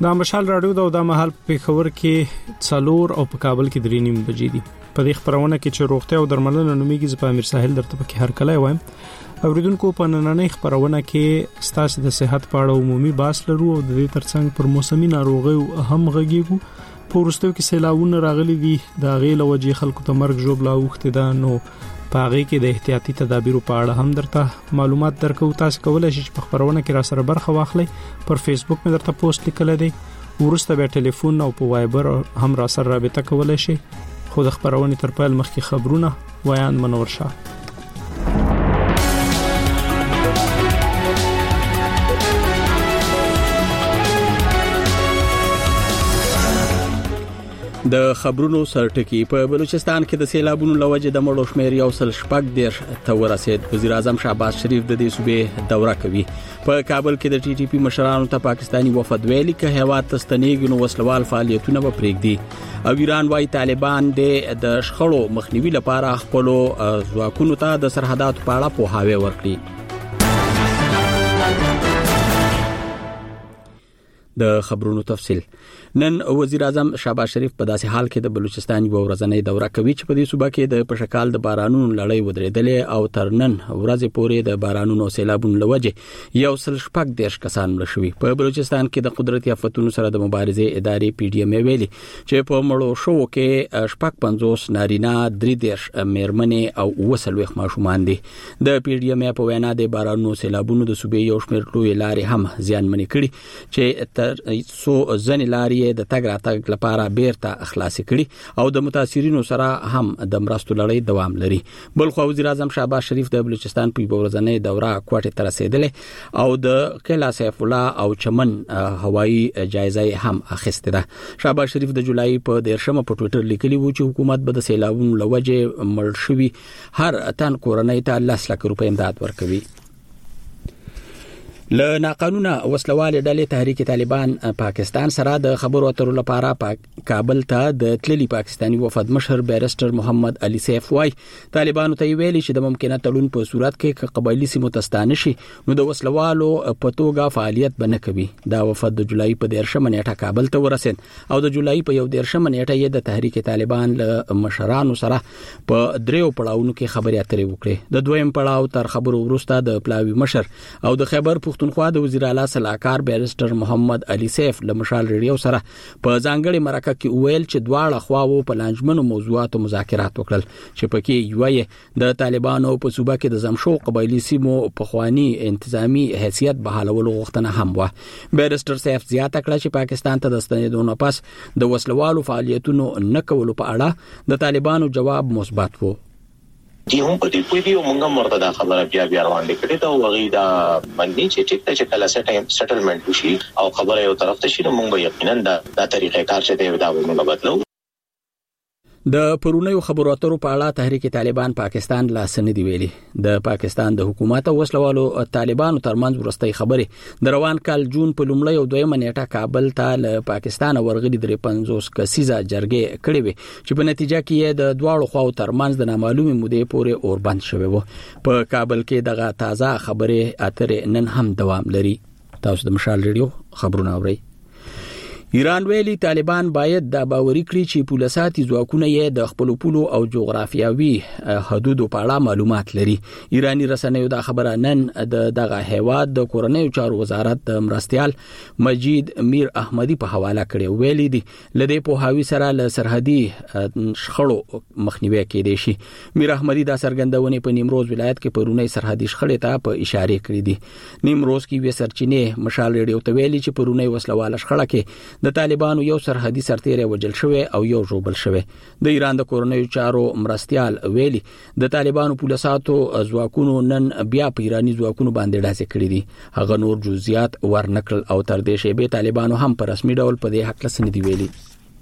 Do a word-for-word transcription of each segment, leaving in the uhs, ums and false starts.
د مشال رادیو د مهال په خبر کې څلور او په کابل کې درې نیم بجې دي. په دې خبرونه کې چې روغتیا او درملنه نوميږي ز په امیر ساحل درته پکې هر کله وایم. اوریدونکو په نننۍ خبرونه کې ستاسو د صحت په اړه عمومي بحث لرو او د دې ترڅنګ پر موسمي ناروغیو هم غږیږو. په ورستو کې سیلاوونه راغلي دي د غیله وجې خلکو ته مرګ جوړ لا وخت ده نو پاغي کې د احتیاطي تدابیرو په اړه هم درته معلومات درکو. تاسو کولای شئ چې په خبرونه کې را سره برخه واخلئ. پر فیسبوک مې درته پوسټ لیکل دی. ورسته به ټلیفون او په وایبر هم را سره رابطه کولای شئ. خو د خبرونه تر پیل مخکې خبرونه ویان منور شاه. د خبرونو سرټکی په بلوچستان کې د سیلابونو لوجه د مړو شمیر یو سل شپږ ډیر ته ورسید. وزیر اعظم شهباز شریف د دې صوبې دوره کوي. په کابل کې د ټي ټي پی مشرانو ته پاکستانی وفد ویلي چې هیواد تستنیږي نو وسلوال فعالیتونه به پرېږدي. او ایران وايي طالبان د شخړو مخنیوي لپاره خپل ځواکونو ته د سرحداتو په اړه پوهاوی ورکړي. د خبرونو تفصیل. نن وزیر اعظم شهباز شریف په داسې حال کې د بلوچستان یو ورځنۍ دوره کوي چې په دې صوبه کې د پشکال د بارانونو لړۍ ودرېدلې او تر نن ورځې پورې د بارانونو سیلابونو لوجه یو سل شپږ دیرش کسان مړه شوي. په بلوچستان کې د قدرتي آفتونو سره د مبارزې ادارې پی ډی ایم ویلي چې په مړو شو کې شپږ پنځوس نارینه درې دیرش میرمنې او وسلوخ ماشومان دي. د پی ډی ایم په وینا د بارانونو سیلابونو د صوبې یو شمېر لوی لارې هم زیانمنې کړي چې سو ځنې لارې د تګ راتګ لپاره بیرته خلاص کړي او د متاثرینو سره هم د مرستو لړۍ دوام لري. بل خو وزیر اعظم شهباز شریف د بلوچستان په ورځنۍ دوره کوټه تر رسیدلې او د قلعه سیف الله او چمن هوایی جایزه هم اخیسته ده. شهباز شریف د جولای په دیرشمه په ټوئیټر لیکلی و چې حکومت به د سیلابونو لوجه مړ شوي هر تن کورنۍ ته لس لک روپۍ امداد ورکوي. له ناقانونه وسلواله ډلې تحریک طالبان پاکستان سره د خبرو اترو لپاره پاک کابل ته د تللی پاکستانی وفد مشر بیرستر محمد علي سیف وای طالبانو ته ویلي چې د ممکنه تړون په صورت کې قبایلی سیمو تستانه شي نو د وسلوالو په توګه فعالیت بنه کوي. دا وفد د جولای په دیرشمه نیټه کابل ته ورسید او د جولای په یو دیرشمه نیټه یې د تحریک طالبان له مشرانو سره په دریو پړاوونو کې خبرې اترې وکړې. د دویم پړاو تر خبرو وروسته د پلاوی مشر او د خیبر پختونخوا د وزیر اعلی صلاحکار بیرستر محمد علي سیف له مشال ریډیو سره په ځانګړي مرکه کې ویل چې دواړه خواو په لانجمنو موضوعاتو مذاکرات وکړل چې پکې یو د طالبانو په صوبه کې د زمشو قبایلی سیمو په خواني انتظامی حیثیت بحالولو غوښتنه هم و. بیرستر سیف زیاته کړه چې پاکستان ته د ستنېدو پس د وسلوالو فعالیتونو نه کولو په اړه د طالبانو جواب مثبت و. دی هم په دې پوی دی او موږ مرته دا خبره بیا بیا روان دي کړي دا وغي دا باندې چې ټیک ته چې کله سټ سټلمنت وشي او خبره یو طرف ته شي نو موږ یقینا دا د طریقې کار چې دی دا موږ بدلو. د پرونیو خبرو اترو په اړه تحریک طالبان پاکستان لا سندې ویلي. د پاکستان د حکومت او وسلوالو طالبانو ترمنځ ورستۍ خبرې د روان کال جون په لومړۍ او دویمه نیټه کابل ته له پاکستان ورغلي درې پنځوس کسیزه جرګې کړې وي چې په نتیجه کې د دواړو خواو ترمنځ د نامعلومې مودې پورې اور بند شوی و. په کابل کې دغه تازه خبرې اترې نن هم دوام لري. تاسو د مشال ریډیو خبرونه اورئ. ایران ویلي طالبان باید د باوري کړي چې پولیساتي ځواکونه یې د خپل پولو او جغرافیاوي حدودو په اړه معلومات لري. ایرانی رسنیو دا خبره نن د دغه هیواد د کورنیو چارو وزارت د مرستيال مجید میر احمدی په حواله کړي. ویلي دي لدې په هاوی سره له سرحدي شخړو مخنیوي کېدې شي. میر احمدی دا څرګندونه په نیمروز ولایت کې پرونی سرحدي شخړې ته په اشاره کړې دي. نیمروز کې وې سرچینه مشال ریډیو ته ویلي چې پرونی وسلواله شخړه کې د طالبانو یو سرحدي سرتیری وجل شوی او یو جوړبل شوی. د ایران د کورنیو چارو مرستيال ویلي د طالبانو پولیساتو ځواکونو نن بیا په ایرانی ځواکونو باندې ډاسې کړې دي. هغه نور جزئیات ورنکل او تر دې شی به طالبانو هم په رسمي ډول په دې حق لسنې دی ویلي.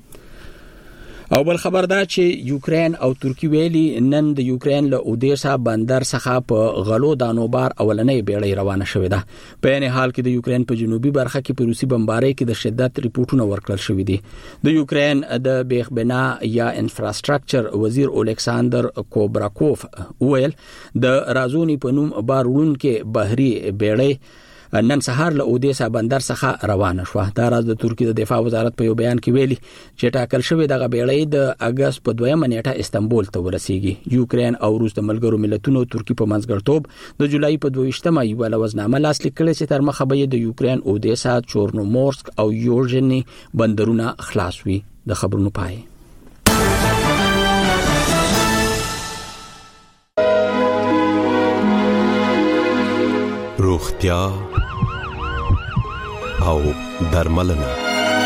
او بل خبر دا چې یوکرين او ترکی ویلي نن د یوکرين له اودیسا بندر څخه په غلو دانوبار اولنې بیړۍ روانه شوې ده. په یعنی حال کې د یوکرين په جنوبي برخه کې په روسي بمبارۍ کې د شدت ریپورتونه ورکړل شوې دي. د یوکرين د بیخ بنا یا انفراستراکچر وزیر الیکساندر کوبراکوف ویل د رازونی په نوم بارون کې بحري بیړۍ نن سهار له اودیسا بندر څخه روانه شو. دا راز د ترکیه د دفاع وزارت په یو بیان کې ویلي چې ټاکل شوی دغه بیړۍ د اگست په دویمه نیټه استانبول ته ورسیږي. یوکرين او روس د ملګرو ملتونو ترکیه په منځګړتوب د جولای په دویشتمه یو لوزنامه لاسلیک کړې چې تر مخه به د یوکرين اودیسا، چورنومورسک او یورژني بندرونه خلاص وي. د خبرونو پای. روغتیا او درملنه.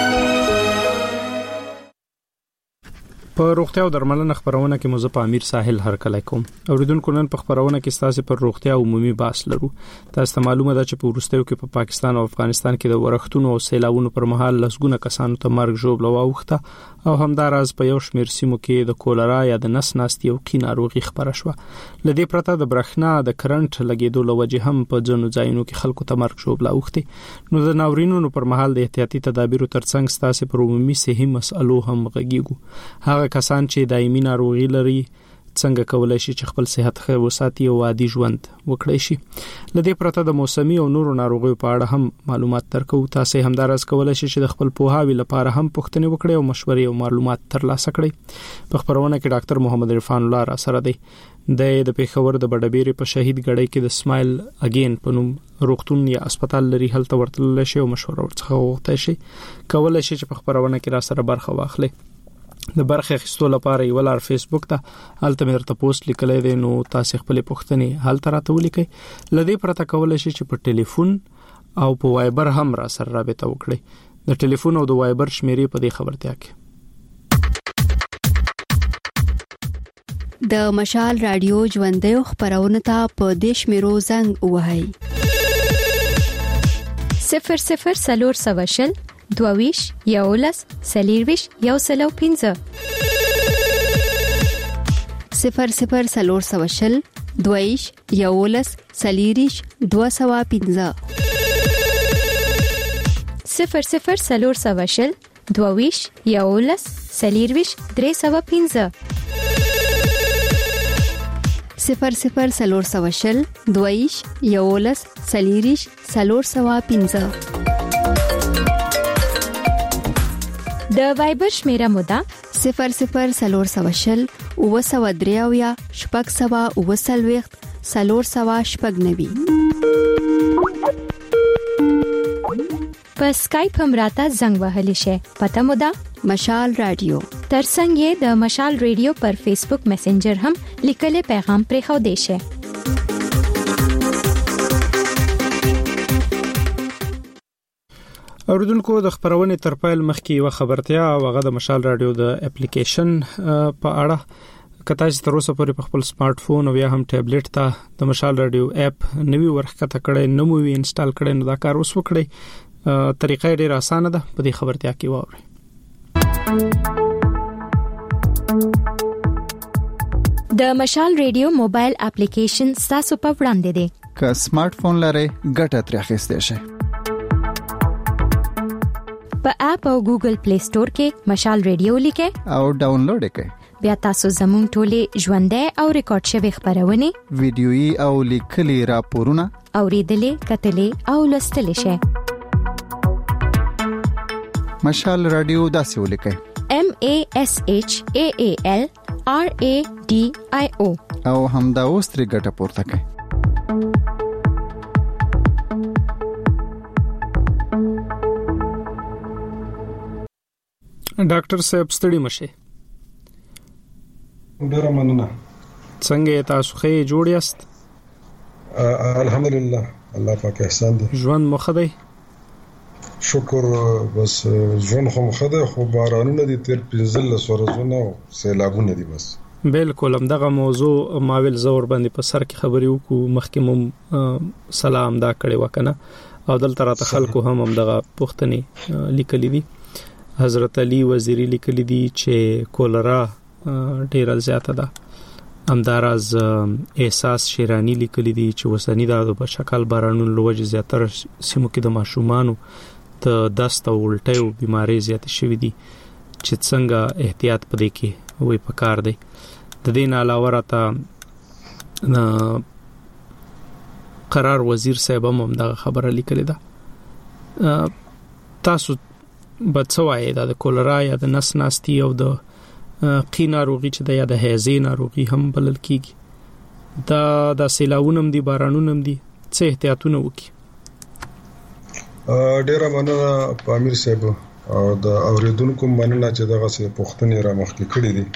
په روغتیا او درملنه خبرونه کې مزه په امیر ساحل هرکلی کوم. اوریدونکو نن په خبرونه کې ستاسو پر روغتیا عمومي بحث لرو. تاسو ته معلومه ده چې په وروستیو کې په پاکستان او افغانستان کې د ورښتونو او سیلاوونو پر مهال لسګونه کسانو ته مرګ ژوبله واوښته او همداراز په یو شمېر سیمو کې د کولرا یا د نس ناستي او کی ناروغي خبره شوه. لدې پرته د برېښنا د کرنټ لګیدو لوجه هم په ځینو ځایونو کې خلکو ته مرګ ژوبله اوښتي. نو د ناورینونو پر مهال د احتیاطي تدابیرو ترڅنګ ستاسو پر عمومي صحي مسئلو هم غږیږو. هغه کسان چې دایمي ناروغي لري څنګه کولای شي چې خپل صحت ښه وساتي او عادي ژوند وکړي شي. لدې پرته د موسمي او نورو ناروغیو په اړه هم معلومات درکو. تاسو هم دراز کولای شي چې د خپل پوهاوي لپاره هم پوښتنې وکړئ او مشورې او معلومات ترلاسه کړئ. په خبرونه کې ډاکټر محمد عرفان الله را سره دی. د پیښور د بډبېری په شهید غړی کې د سمایل اگین په نوم روغتون یا هسپتال لري. هلته ورتلل شي او مشوره ورڅخه وغوښتل شي. کولای شي چې په خبرونه کې را سره برخه واخلي. د برخه اخیستو لپاره یو لار فیسبوک ته هلته مې درته پوسټ لیکلای دی، نو تاسو خپل پوښتنې هلته راته ولیکئ. لدې پرته کولای شي چې په ټلیفون او په وایبر هم را سره رابطه وکړئ. د ټلیفون او د وایبر شمیرې په دې خبرتیا کې د مشال رادیو ژوندۍ خبرونه ته په دیش میرو زنګ وهاي صفر صفر سلور سواشل دوویش یولس سلیرویش یو سلو پینزه صفر صفر سلور سواشل دوویش یولس سلیریش دو سوا پینزه صفر صفر سلور سواشل دوویش یولس سلیرویش درې سوا پینزه صفر صفر سلور سواشل دوویش یولس سلیریش سلور سوا پینزه. د وایبر شمیره مودا صفر صفر سلور سواشل او سوا دریاویا شپږ سوا او سلويخت سلور سوا شپږ نوي. په سکایپ هم راته زنګ وهلی شي. پته مودا مشال رادیو. ترڅنګ یې د مشال رادیو پر فیسبوک میسنجر هم لیکل پیغام پرې خو دی شي. اوریدونکو د خبرونې تر پایل مخکې یو خبرتیا او هغه د مشال رادیو د اپلیکیشن په اړه. کته چې تر اوسه پورې په خپل سمارټ فون او یا هم ټابلیټ ته د مشال رادیو اپ نوی ورخته کړئ، نو وی انسټال کړئ، نو دا کار اوس وکړئ. طریقه ډیره اسانه ده. په دې خبرتیا کې واورئ. د مشال رادیو موبایل اپلیکیشن تاسو په وړاندې دی. که سمارټ فون لرئ ګټه ترې اخیستئ شئ. په اپ او ګوګل پلی سٹور کې مشال رادیو لیکئ او ډاونلوډ یې کړئ. بیا تاسو زموږ ټولې ژوندۍ او ریکارډ شوی خبرونه، ویډیويي او لیکلي راپورونه اوریدلې، کتلې او لوستلې شئ. مشال رادیو داسې ولیکئ: M A S H A A L R A D I O او همدا اوس ترې ګټه پورته کړئ. ډاکټر صاحب ستړي مشه. ډیره مننه. څنګه تاسو ښه جوړ یاست؟ الحمدلله، الله پاک احسان دی. ژوند مخ دی؟ شکر. بس ژوند خو مخ دی، خو بارانونه دي تیر پنځلس ورځونه او سیلابونه دي. بس بالکل هم دغه موضوع ماویل زور باندې په سر کې خبرې وکړو. مخکې مم سلام دا کړي وکنه او دلته راته خلکو هم هم دغه پوښتنې لیکلې دي. حضرت علی وزیری لیکلی دی چې کولرا ډیره زیاته ده. همداراز احساس شیرانی لیکلی دی چې وسنی دا په شکل بارانونو لوجه زیاتره سیمو کې د ماشومانو ته دست او الټیو بیماری زیات شوې دي چې څنګه احتیاط پدې کې وې پکار دی. د دې نه علاوه راته قرار وزیر صاحب هم دا خبره لیکلې ده. تاسو بڅوای دا د کولرا یا د نس ناستي او د قی ناروغي چې د یا د هیزې ناروغي هم بلل کیږي دا د سیلاونم دي بارانونم دي څه احتیاطونه وکړي؟ ډیره مننه پامیر صاحب او د اوریدونکو مننه چې دغه څه پوښتنې را مخکې کړې دي.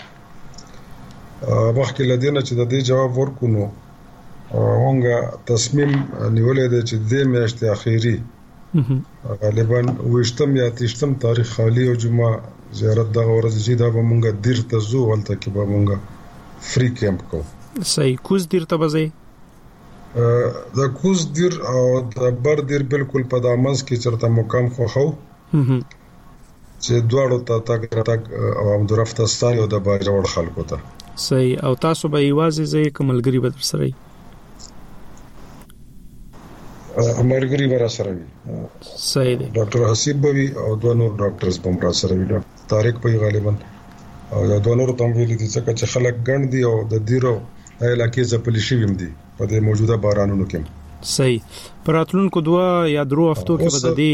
مخکې لدینه چې د دې جواب ورکونو هغه تصمیم نیولې دی چې د میاشتې اخیری غالبا وشتم یا تشتم تاریخ خالی او جمعه زیارت دغه ورځ چې دا به مونږه دیر ته زو ولته کې به مونږه فری کیمپ کو. صحیح. کوز دیر ته بځي د کوز دیر او د بر دیر بالکل په دامنس کې چرته مقام خو خو چې دواړو ته تک تک او هم درفته ستای او د باجوړ خلکو ته. صحیح. او تاسو به یوازې زې کوملګری به در سره وي؟ امرګری ورا سره وي. صحیح دی. ډاکټر حسیب بوي او دوه نور ډاکټرز به مرا سره وي. طارق په غالبا او دا دوه نور تم ویلي دي چې خلک ګڼ دي او د دیرو علاقې ځپلې شي ویم دي په دې موجوده بارانونو کې. صحیح. پراتلونکو دوه یا درو هفتو کې به د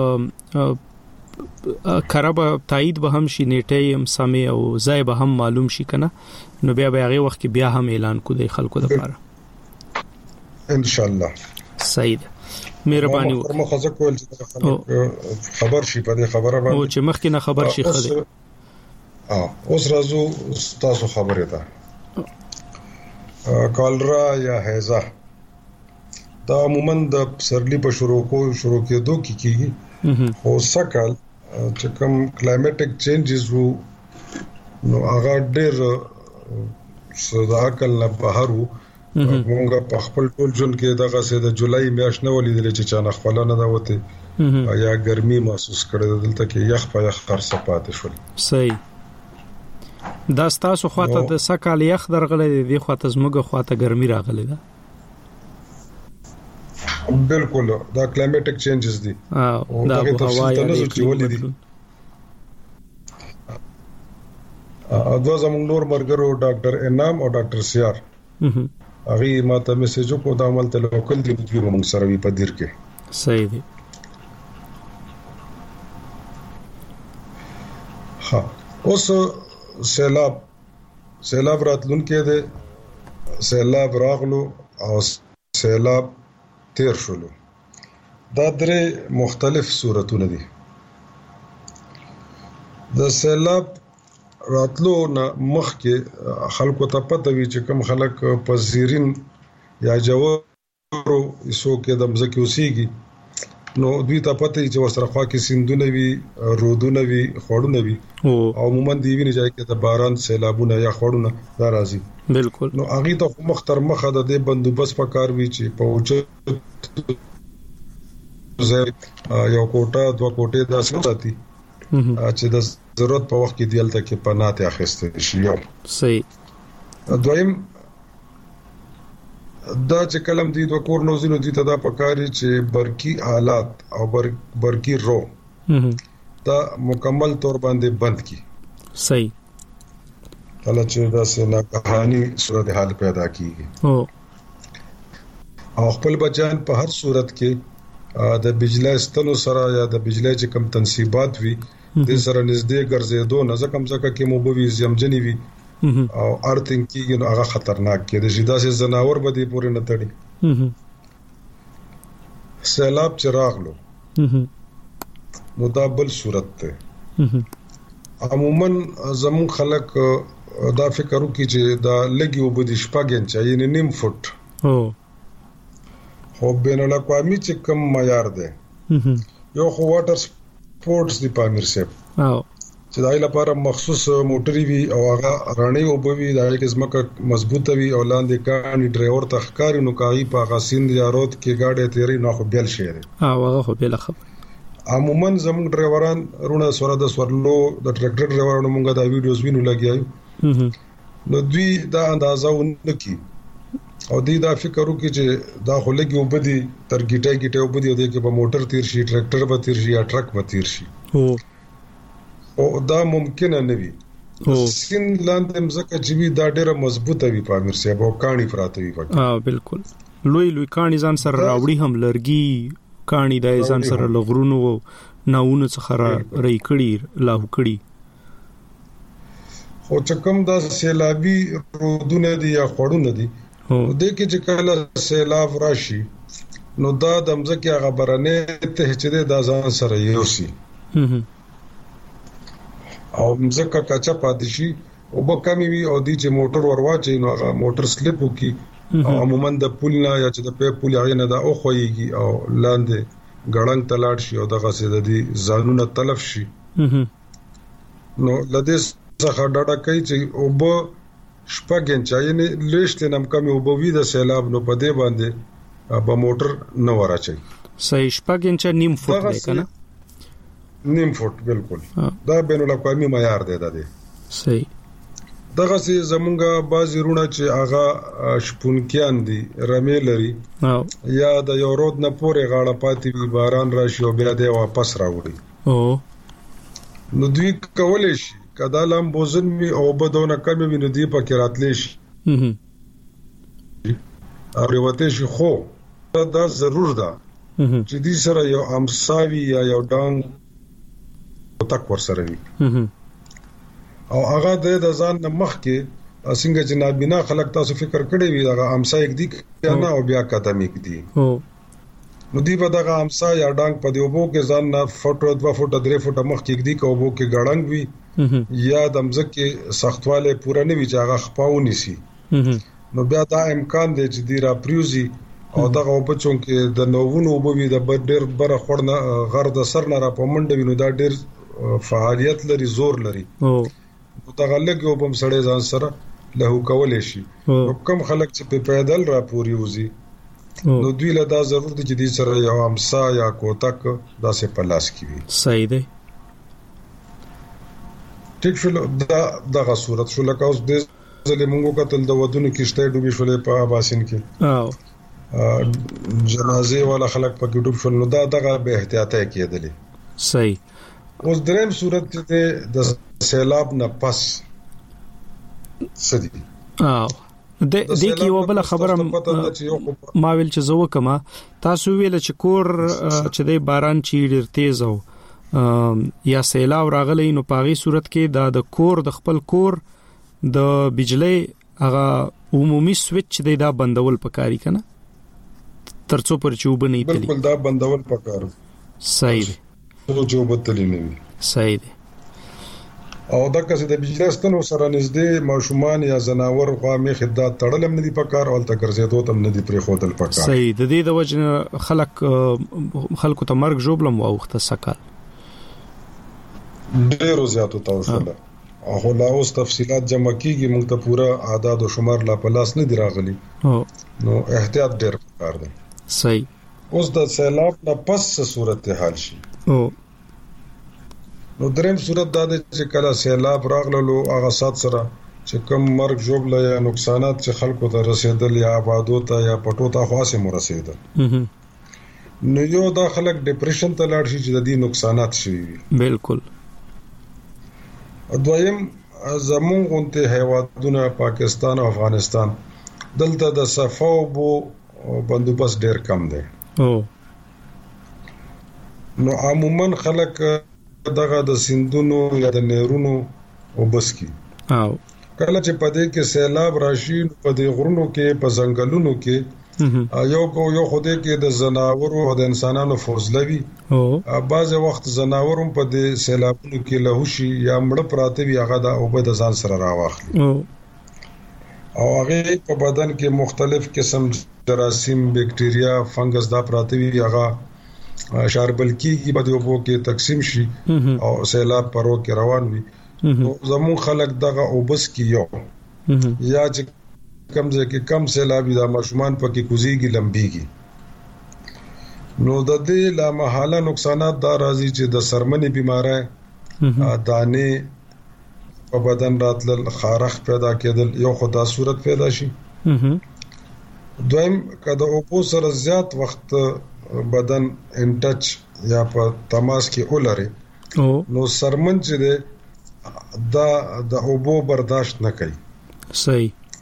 دې خراب تایید به هم شي نیټه هم سمې او ځای به هم معلوم شي کنه نو بیا به هغه وخت کې بیا هم اعلان کو دی خلکو لپاره ان شاء الله. صحیح ده. مهرباني وکړئ. مو خزه کول چې خبر شي په دې خبره باندې او چې مخکې نه خبر شي خده. اه اوس راځو تاسو خبره ده. کالرا یا هیزا دا عموما د پسرلی په شروع کو شروع کېدو کې کیږي خو سکل چې کوم کلایمټک چینجز وو نو هغه ډېر صداقل نه بهر وو. مونږه په خپل ټول جون کې دغه سه د جولای میاشت نه ولیدل چې چانه خپل نه دا وته یا ګرمي محسوس کړل دلته کې یخ په یخ خرڅ پاتې شول. صحیح. دا ستاسو خواته د سکال یخ درغلې دی خواته زموږه خواته ګرمي راغلې ده. بالکل دا کلایمټک چینجز دي او دا هوا یې چې ولیدي. ا دوه زموږ نور مرګرو ډاکټر انعام او ډاکټر سیار هغه ماته میسج کو د عمل ته لوکل دی په موږ سره وی په دیر کې. صحیح دی. ها اوس سیلاب سیلاب راتلون کې ده سیلاب راغلو او سیلاب تیر شولو. دا درې مختلف صورتونه دي. د سیلاب راتلو نه مخکې خلکو ته پته وي چې کوم خلک په زیرین یا جوارو ایسو کې د مځکې اوسېږي نو دوی ته پته چې ورسره خوا کې سیندونه وي رودونه وي خوړونه وي او عموما دی ویني ځای کې د باران سیلابونه یا خوړونه دا راځي. بالکل. نو هغه ته مختر مخه د دې بندوبست پکار وی چې په اوچ زه یو کوټه دوه کوټه د اساساتي چې د ضرورت په وخت کې دیلته کې پناه ته اخیسته شي. صحیح. دویم دا چې کلم دي د کور نوزینو دي ته دا پکاري چې برقي حالات او برقي رو دا مکمل تور باندې بند کی. صحیح. کله چې دا سنا کہانی صورت حال پیدا کیږي او خپل بچان په هر صورت کې د بجلی ستنو سره یا د بجلی چې کم تنصیبات وي د سره نږدې ګرځېدو نه ځکه مزکه کې موبوي زمجنی وي او ارتنګ کېږي نو هغه خطرناک کې د شیدا سي زناور به دي پورې نه تړي. سیلاب چې راغلو نو دا بل صورت ته عموما زمون خلک دا فکر وکړي چې دا لګي وبدي شپږن چا یې نیم فوټ خو بین الاقوامي چې کم معیار ده یو خو واټر سپورټس دی پامیر سیب چې دای لپاره مخصوص موټری وی او هغه رانی او بوي دای کې زمکه مضبوطه وی او لاندې کانی ډرایور تخکاری نو کای په غاسین یا روت کې گاډي تیری نو خو بیل شي ها هغه خو بیل خبر. عموما زموږ ډرایوران رونه سره د سورلو د ټریکټر ډرایورانو مونږه دا ویډیوز وینو لګیایو نو دوی دا اندازه ونکي او دوی دا فکر وکړي چې دا خو لګي وبدي تر ګټه ګټه وبدي او د کې په موټر تیر شي ټریکټر به تیر شي یا ټرک به تیر شي او دا ممکن نه وي. سین لاندې مزکه چې وی دا ډیره مضبوطه وي په امیر صاحب او کانی پراته وي. ها بالکل. لوی لوی کانی ځان سره راوړي هم لرګي کانی د ځان سره لغرونو ناونه څخه رې کړي لاهو کړي. خو چې کوم دا سیلابي رودونه دي یا خړونه دي د کې چې کله سیلاب راشي نو دا د مځکه هغه برنه ته چې د ځان سره یوسي او مځکه کچا پاتې شي او به کمی وي او دی چې موټر ورواچي نو هغه موټر سلیپ وکي او عموما د پول نه یا چې د په پول هغه نه دا او خوېږي او لاندې ګړنګ تلاړ شي او دغه سي د دې ځانونه تلف شي. نو لدې څخه ډاډه کوي چې او به شپږ انچ یې لېشت نم کمی او به وي د سیلاب نو په دې باندې به موټر نه وراچي. صحیح شپږ انچ نیم فوټ دی کنه نیم فوټ بالکل دا بین الاقوامي معیار دی دا دی. صحیح دغه سي زمونږه بازي رونه چې هغه شپونکیان دي رمې لري یا د یو رود نه پورې غاړه پاتې وي باران راشي او بیا دې واپس راوړي او نو دوی کولای شي کدا لام بوزن می او بدونه کمی وي نو دی پکې راتلی شي او ریوته شي خو دا ضرور ده چې دې سره یو امساوي یا یو ډنګ تک ور سره وي او هغه د ځان نه مخ کې څنګه چې نابینا خلک تاسو فکر کړی وي دا امسا یک دی کنه او بیا قدم یک دی نو دی په دغه امسا یا ډنګ په دیوبو کې ځان نه فوټو دوا فوټو درې فوټو مخ کې دی کوبو کې ګړنګ وي یا د مځکه سختواله پوره نه وي چې هغه خپاونی سي نو بیا دا امکان دی چې دی را پریوزي او دغه بچو کې د نوونو وبوي د ډېر بره خورنه غر د سر نه را پمنډ وینو دا ډېر فعالیت لري زور لري او دغه لګو بم سړې ځان سره له کولې شي نو کم خلک چې په پیدل را پوری وزي نو دوی له دا ضرورت چې دې سره یو امسا یا کوتک دا سه پلاس کیوي. صحیح دی ټیک شو دا دغه صورت شو لکه اوس د زلمونګو قتل د ودونو کېشته ډوبې شولې په اباسین کې او جنازه والا خلک په ډوب شول نو دا دغه به احتیاطه کېدلې. صحیح اوس دریم صورت ته د سیلاب نه پس سدي او د دې کې یو بل خبره ما ویل چې زو کما تاسو ویل چې کور چې د باران چی ډیر تیز او یا سیلاب راغلی نو په هغه صورت کې د کور د خپل کور د بجلی هغه عمومي سویچ دی دا بندول پکاري کنه ترڅو پر چوب نه تلی بالکل دا بندول پکار. صحیح دی ټول چوب تلی نه وي. صحیح دی او دا کسه د بجلی ستنو سره نږدې ماشومان یا زناور قومي خدمات تړلم نه دي پکار او تل ګرځېدو تم نه دي پرې خودل پکار. صحیح د دې د وجه خلک خلکو ته مرګ جوړلم او وخت سکل ډیرو زیاتو توسله او لا اوس تفصيلات جمع کیږي موږ ته پورا اعداد او شمار لا پلاس نه دی راغلي نو احتیاط ډیر پکار دی. صحیح اوس د سیلاب نه پس صورت حال شي او نو دریم صورت دا چې کله سیلاب راغلو هغه سات سره چې کم مرګ جوړل یا نقصانات چې خلکو ته رسیدل یا آبادو ته یا پټو ته خاصه مو رسیدل نو یو دا خلک ډیپریشن ته لاړ شي چې د دې نقصانات شي. بالکل دویم زمون غونته هیوادونه پاکستان او افغانستان دلته د صفو بو بندوبست ډیر کم دی او نو عموما خلک دغه د سیندونو یا د نهرونو وبسکی او کله چې پدې کې سیلاب راشي په دې غرونو کې په ځنګلونو کې یو کو یو خوده کې د زناورو او د انسانانو فوزلوي او بعض وخت زناورم په دې سیلابونو کې لهوشي یا مړ پراته وي هغه د اوبه د ځان سره راوخلي او او هغه په بدن کې مختلف قسم جراثیم بکټیریا فنګس دا پراته وي هغه شاربل کیږي په دې اوبو کې تقسیم شي او سیلاب پرو کې روان وي نو زمون خلک دغه اوبس کې یو یا چې کم ځای کې کم سیلابي د ماشومان پکې کوزيږي لمبيږي نو د دې لا محاله نقصانات دا راځي چې د سرمنې بیماری دانه په بدن راتل خارخ پیدا کېدل یو خدا صورت پیدا شي دویم کله اوبو سره زیات وخت بدن ان ټچ یا په تماس کې ولري نو سرمن چې دا د اوبو برداشت نه کوي. صحیح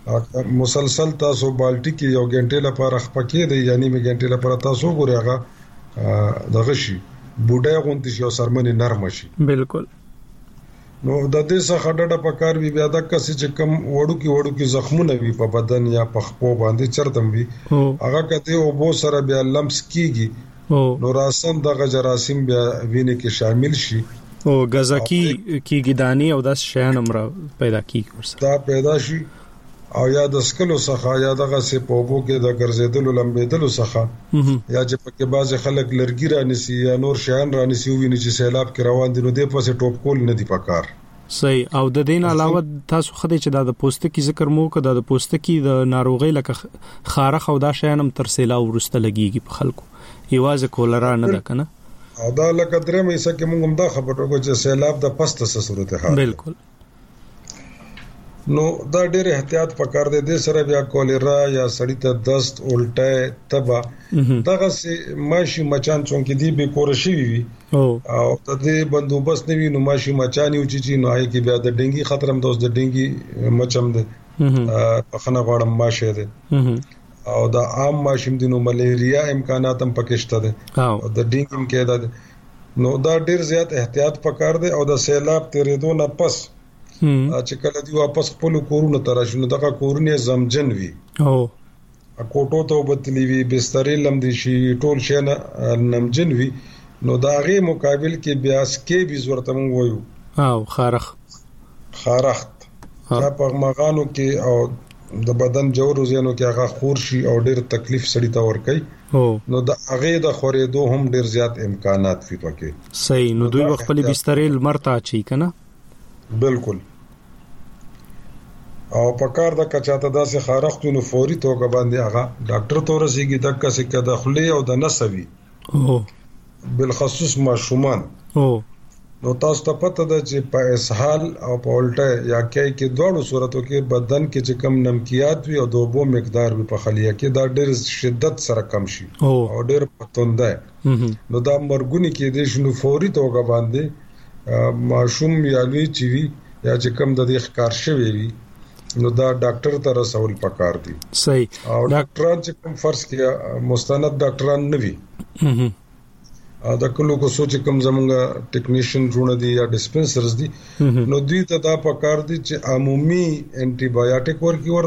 مسلسل تاسو بالټي کې یو غنټه لپاره خپکې دی یعنی می غنټه لپاره تاسو ګوري هغه دغه شي بوډای غونډ شي او سرمنې نرم شي بالکل نو د دې څخه ډډه پکار وی بیا د کسې چې کم وړو کې وړو کې زخمونه وي په بدن یا په خپو باندې چرتم وي هغه کته او بو سره بیا لمس کیږي نو راسن د جراثیم بیا وینې کې شامل شي او غزاکی کیږي دانی او د شیان امر پیدا کیږي ورسره دا پیدا شي او یا د سکلو څخه یا دغه سه پوبو کې د ګرځیدلو لمبېدلو څخه یا چې پکې باز خلک لرګي رانسی یا نور شیان رانسی ویني چې سیلاب کې روان دي نو د پسې ټوپ کول نه دی پکار صحیح او د دین علاوه تاسو خدای چې د پوستکي ذکر مو کړه د پوستکي د ناروغي لکه خارخ او دا شیانم تر سیلاب ورسته لګيږي په خلکو ایواز کولرا نه ده کنه او دا لکه درې مې سکه موږ هم دا خبرو کو چې سیلاب د پسته څه صورت حال بالکل نو دا ډېر احتیاط پکار دی د سره بیا کولیرا یا سړی ته دست الټه تبا دغه سي ماشي مچان څنګه دی به کور شي وي او د دې بندوبست نه وي نو ماشي مچانی او چې نو آی کې بیا د ډنګي خطر هم دوست د ډنګي مچم ده په خنه غړم ماشه ده او دا عام ماشم دي نو ملیریا امکانات هم پکشته ده او د ډنګي هم کې ده نو دا ډېر زیات احتیاط پکار دی او د سیلاب تیرېدو نه پس چې کله دی واپس خپل کورونه تراشي نو دغه کورونه زمجن وي او کوټو ته وبتلی وي بسترې لم دي شي ټول شي نه نمجن وي نو داغه مقابل کې بیا سکې به ضرورت مونږ وایو او خارخ خارخت دا په مغانو کې او د بدن جوړو زینو کې هغه خور شي او ډېر تکلیف سړی ته ور کوي نو د هغه د خورېدو هم ډېر زیات امکانات وي پکې صحیح نو دوی خپل بسترې لمرته چي کنه بالکل او پکار د کچاته داسې خارختونو فوري توګه باندې هغه ډاکټر تورسيږي د کسې کده خلی او د نسوي او بالخصوص ماشومان او نو تاسو ته پته ده چې په اسهال او په الټه یا کې کې دوړو صورتو کې بدن کې چې کم نمکیات وي او د اوبو مقدار وي په خلیه کې دا ډېر شدت سره کم شي او ډېر پتونده نو دا مرګونی کې د شنو فوري توګه باندې ماشوم یا لوی چې وي یا چې کم د دې ښکار شوی وي نو دا ډاکټر ته رسول پکار دي صحیح او ډاکټران چې کوم فرض کړه مستند ډاکټران نه وي ا د کلو کو سوچ کوم زمونږه ټیکنیشن جوړ دي یا ډسپنسرز دي نو دوی ته دا پکار دي چې عمومي انټي بایوټیک ورکی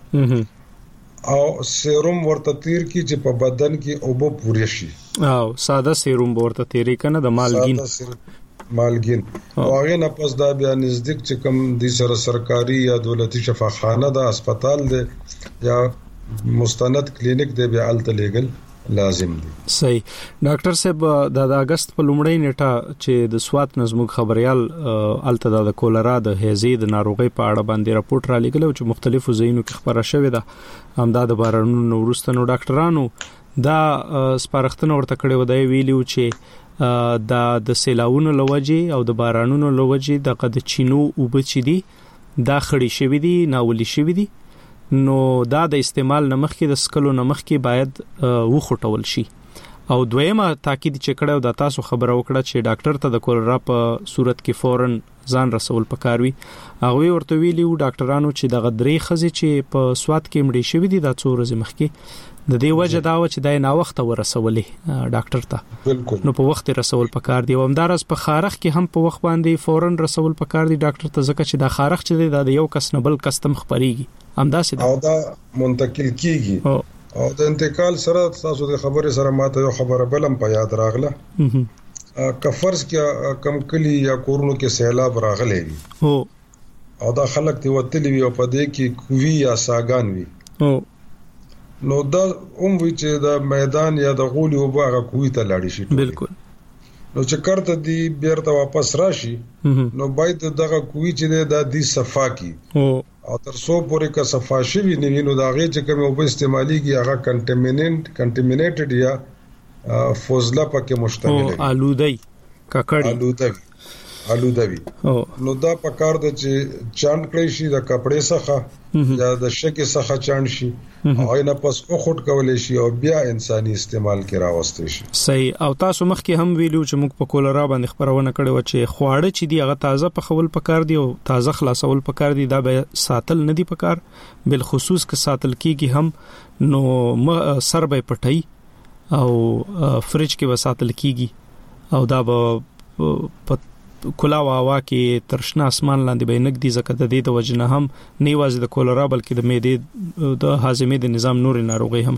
ورته او سیروم ورته تیر کی چې په بدن کې اوبو پوری شي او ساده سیروم ورته تیری کنه د مالګین مالګین او هغه نه پس دا بیا نزدیک چې کوم د سر سرکاري یا دولتي شفاخانه د هسپتال دی یا مستند کلینیک دی بیا الته لګل لازم دي صحیح ډاکټر صاحب د اگست په لومړۍ نیټه چې د سوات نظموک خبريال الته د کولیرا د هیزي د ناروغي په اړه باندې راپورټ را لګل او چې مختلفو ځایونو کې خبره شوې ده همدا د بارانونو ورستنو ډاکټرانو دا سپارښتنه ورته کړې و دی ویلو چې دا د سیلاونو لوجه او د بارانونو لوجه د قد چینو او بچی دي دا خړی شوی دي ناولي شوی دي نو دا د استعمال نمخ کې د سکلو نمخ کې باید وخټول شي او دویمه تاکید چې کړه د تاسو خبره وکړه چې ډاکټر ته د کولیرا په صورت کې فورن ځان رسول پکاروي هغه ورته ویلی و ډاکټرانو چې د غدرې خزي چې په سواد کې مړې شوی دي د څو ورځې مخکې د دې وجه دا و چې دای نا وخت ورسولې ډاکټر ته بالکل نو په وخت رسول پکار دی او همدارس په خارخ کې هم په وخت باندې فورن رسول پکار دی ډاکټر ته ځکه چې دا خارخ چې د یو کس نه بل کستم خبريږي همداسې او دا منتقل کیږي او د انتقال سره تاسو د خبرې سره ماته یو خبره بلم په یاد راغله که فرض کې کم کلی یا کورونو کې سیلاب راغلی وي او او دا خلک دی وتلی وي او په دې کې کوي یا ساګان وي او نو دا هم وی چې د میدان یا د غولي او باغ کوي ته لاړ شي بالکل نو چې کارته دی بیرته واپس راشي نو باید دغه کوي چې د دې صفا کی او تر څو پورې کا صفا شي وي نو دا غي چې کوم په استعماليږي هغه کنټامیننت کنټامینیټډ یا فوزله پکې مشتمل او آلودی ککړی آلودی آلودوي نو دا پکار د چې چاند کړی شي د کپڑے څخه یا د شګې څخه چاند شي او نه پس او خټ کولې شي او بیا انساني استعمال کې راوستي شي. صحیح. او تاسو مخکې هم ویلو چې موږ په کولرا باندې خبرونه کړې و چې خواړه چې دی هغه تازه پخول پکار دی او تازه خلاصول پکار دی، دا به ساتل نه دی پکار، بل خصوص که ساتل کیږي هم نو سر به پټي او فریج کې به ساتل کیږي او دا به کلاو هوا کې ترشنا اسمان لاندې به نګدي زکه د دې د وجنه هم نه واز د کولرا بلکې د معدې د هاضمې د نظام نور ناروغي هم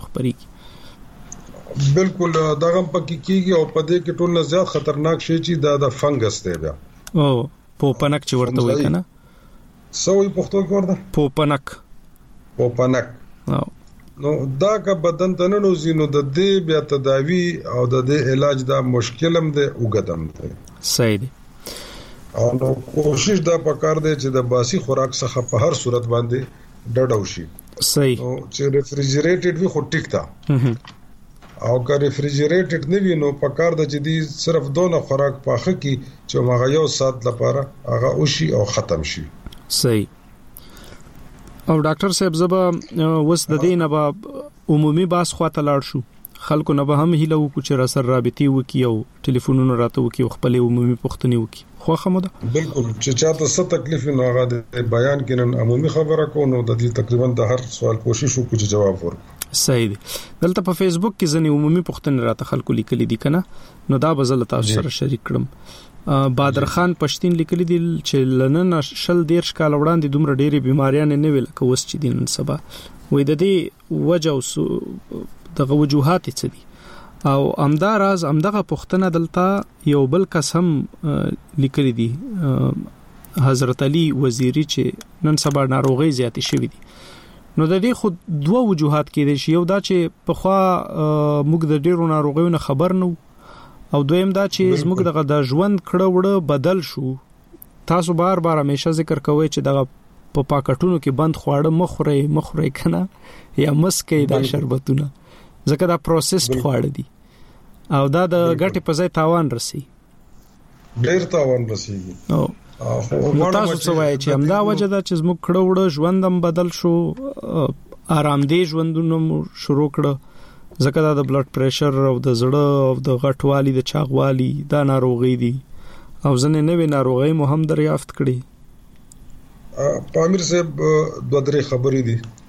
خبريږي. بالکل دا هم پکې کیږي او په دې کې ټول نه زیات خطرناک شي چې دا د فنګس دی بیا او پوپنک چې ورته وایي کنه سوې پښتو کې ورته پوپنک پوپنک نو دا که بدن ته نه نوځي نو د دې بیا تداوی او د دې علاج دا مشکلم دی وګدم دی. صحیح دی. او نو کوشش دا پکار دی چې د باسي خوراک څخه په هر صورت باندې ډډاو شي. صحیح. او چې ریفریجریټډ وي خو ټیک تا او که ریفریجریټډ نه وي نو پکار د چې دی صرف دونه خوراک پاخه کی چې هغه یو سات لپاره هغه وشي او ختم شي. صحیح. او ډاکټر صاحب زبا وس د دې نه به عمومي باس خواته لاړ شو، خلکو نه به هم هیله وکړو چې را سره رابطي وکي او ټلیفونونه راته وکي او خپل عمومي پوښتنې وکي. خو خموده بالکل چې چاته څه تکلیف نه هغه د بیان کینن عمومي خبره کو نو د دې تقریبا د هر سوال کوشش وکړو چې جواب ورکړو. صحیح دی. دلته په فیسبوک کې ځنې عمومي پوښتنې راته خلکو لیکلي دي کنه، نو دا به زه تاسو سره شریک کړم. بادر خان پښتين لیکلي دي چې لنن شل دیرش کال وړاندې دومره ډېری بیماریاں نه ویل کوس چې دین سبا وې د دې وجه او دغه وجوهات څه دي او امداراز امدغه پښتنه دلته یو بل قسم لیکلي دي حضرت علي وزیری چې نن سبا ناروغي زیاتې شوې دي. نو د دې خود دوه وجوهات کې دي، یو دا چې په خوا موږ د ډیرو ناروغیو خبر نه او دویم دا چې زموږ دغه د ژوند کړه وړه بدل شو. تاسو بار بار همیشه ذکر کوئ چې دغه په پاکټونو کې بند خواړه مخوري مخوري کنه یا مسکې دا شربتونه ځکه دا پروسسډ خواړه دي او دا د ګټې په ځای تاوان رسي، ډېر تاوان رسیږي. او تاسو څه وایي چې همدا وجه دا چې زموږ کړه وړه ژوندم بدل شو، آرام دی ژوندونه شروع کړه ځکه دا د بلډ پریشر او د زړه او د غټوالي د چاغوالي دا ناروغي دي او ځنې نوې ناروغي مو هم دریافت کړي. پامیر صاحب دوه درې خبرې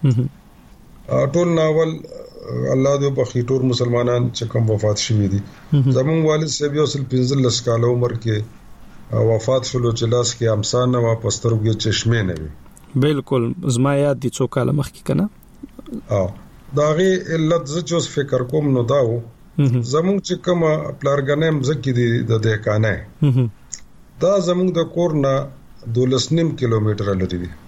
دي. ټول ناول الله دې په خیټور مسلمانان چې کوم وفات شوي دي زمون والد صاحب یو سل پنځلس کال عمر کې وفات شول چې لاس کې امسان نه واپس ترګي چشمه نه وي. بالکل زما یاد دي څو کال مخکې کنه. اه داغه علت ز چې فکر کوم نو داو زمون چې کوم پلارګنم زکې دي د دې کانه دا زمون د کور نه دولس نیم کیلومتر لري دي.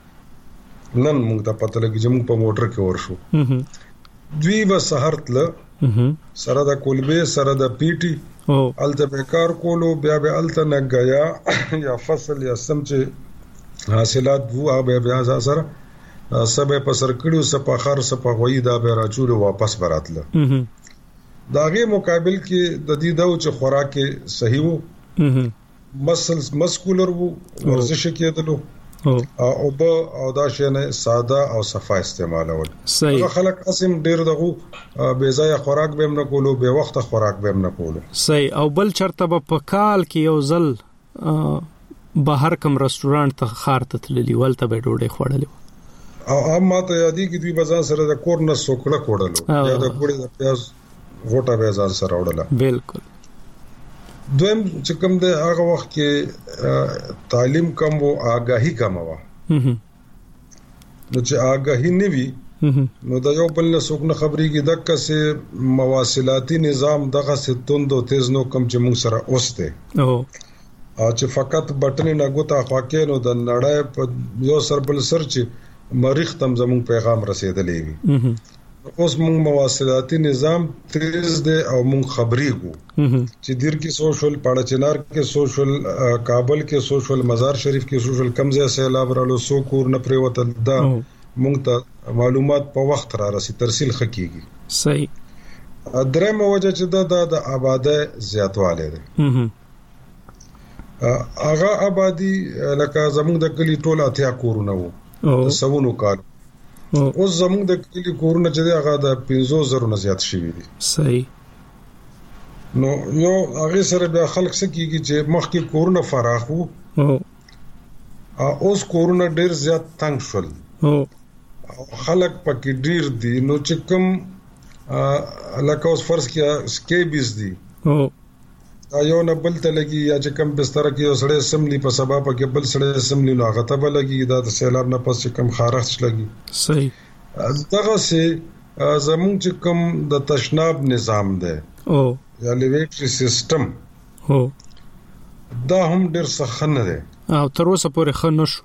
نن موږ ته پته لګی چې موږ په موټر کې ورشو دوی به سحر تل سره د کولبه سره د پیټي الته بیکار کولو بیا به الته نه غیا یا فصل یا سم چې حاصلات وو هغه بیا سره سبه په سر کړیو سپاخر سپاغوي دا به راچول واپس براتله. داغه مقابل کې د دې داو چې خوراک صحیح وو، مسلز مسکولر وو، ورزش کېدلو او به او دا شنه ساده او صفا استعمالول. هغه خلک قسم ډیر دغه بے ځای خوراک به نه کولو، به وخت خوراک به نه کولو. صحیح. او بل چرته په کال کې یو ځل بهر کوم رستورانت ته خارته تللی ولته به ډوډۍ خوړلې او هم ماته یادی کې دوی بازار سره د کور نه سوکړه کوړلو یا د کورې د پیاز غوټه به ځان سره وړله. بالکل. دویم چې کوم د هغه وخت کې تعلیم کم وو، آگاهی کم وو. نو چې آگاهی نه وي نو د یو بل نه څوک نه خبري کې دغه څه مواصلاتي نظام دغه څه توند او تیز نو کم چې موږ سره اوسته او چې فقط بټن نه غوتا خواکې نو د نړۍ په یو سر بل سر چې مریخ تم زمون پیغام رسیدلې وي. اوس موږ مواصلاتي نظام تیز دی او موږ خبري کو چې دیر کې سوشل پاړچنار کې سوشل کابل کې سوشل مزار شریف کې سوشل کمزه سیلاب رالو سو کور نه پریوتل دا موږ ته معلومات په وخت را رسي ترسیل خکېږي. صحیح. درېمه وجه چې دا د آباده زیاتواله ده هغه آبادی لکه زموږ د کلی ټول اتیا کورونه وو د سونو کال اوس زموږ د کلی کورونه چې هغه د پنځه زره نه زیات شوي دي. صحیح. نو یو هغه سره بیا خلک سکیږي چې مخکې کورونه فراخ وو اوس کورونه ډیر زیات تنگ شول خلک پکې ډیر دي نو چې کوم لکه اوس فرض کړه سکیبز دي یو نه بل ته لګي یا چې کوم بستر کې یو سړی سملی په سبا پکې بل سړی سملی نو هغه ته به لګي دا د سیلاب نه پس چې کوم خارښت لګي. صحیح. دغه سه زموږ چې کوم د تشناب نظام دی او یا لیویټری سیستم هو دا هم ډیر سخت نه دی او تر اوسه پورې ښه نشو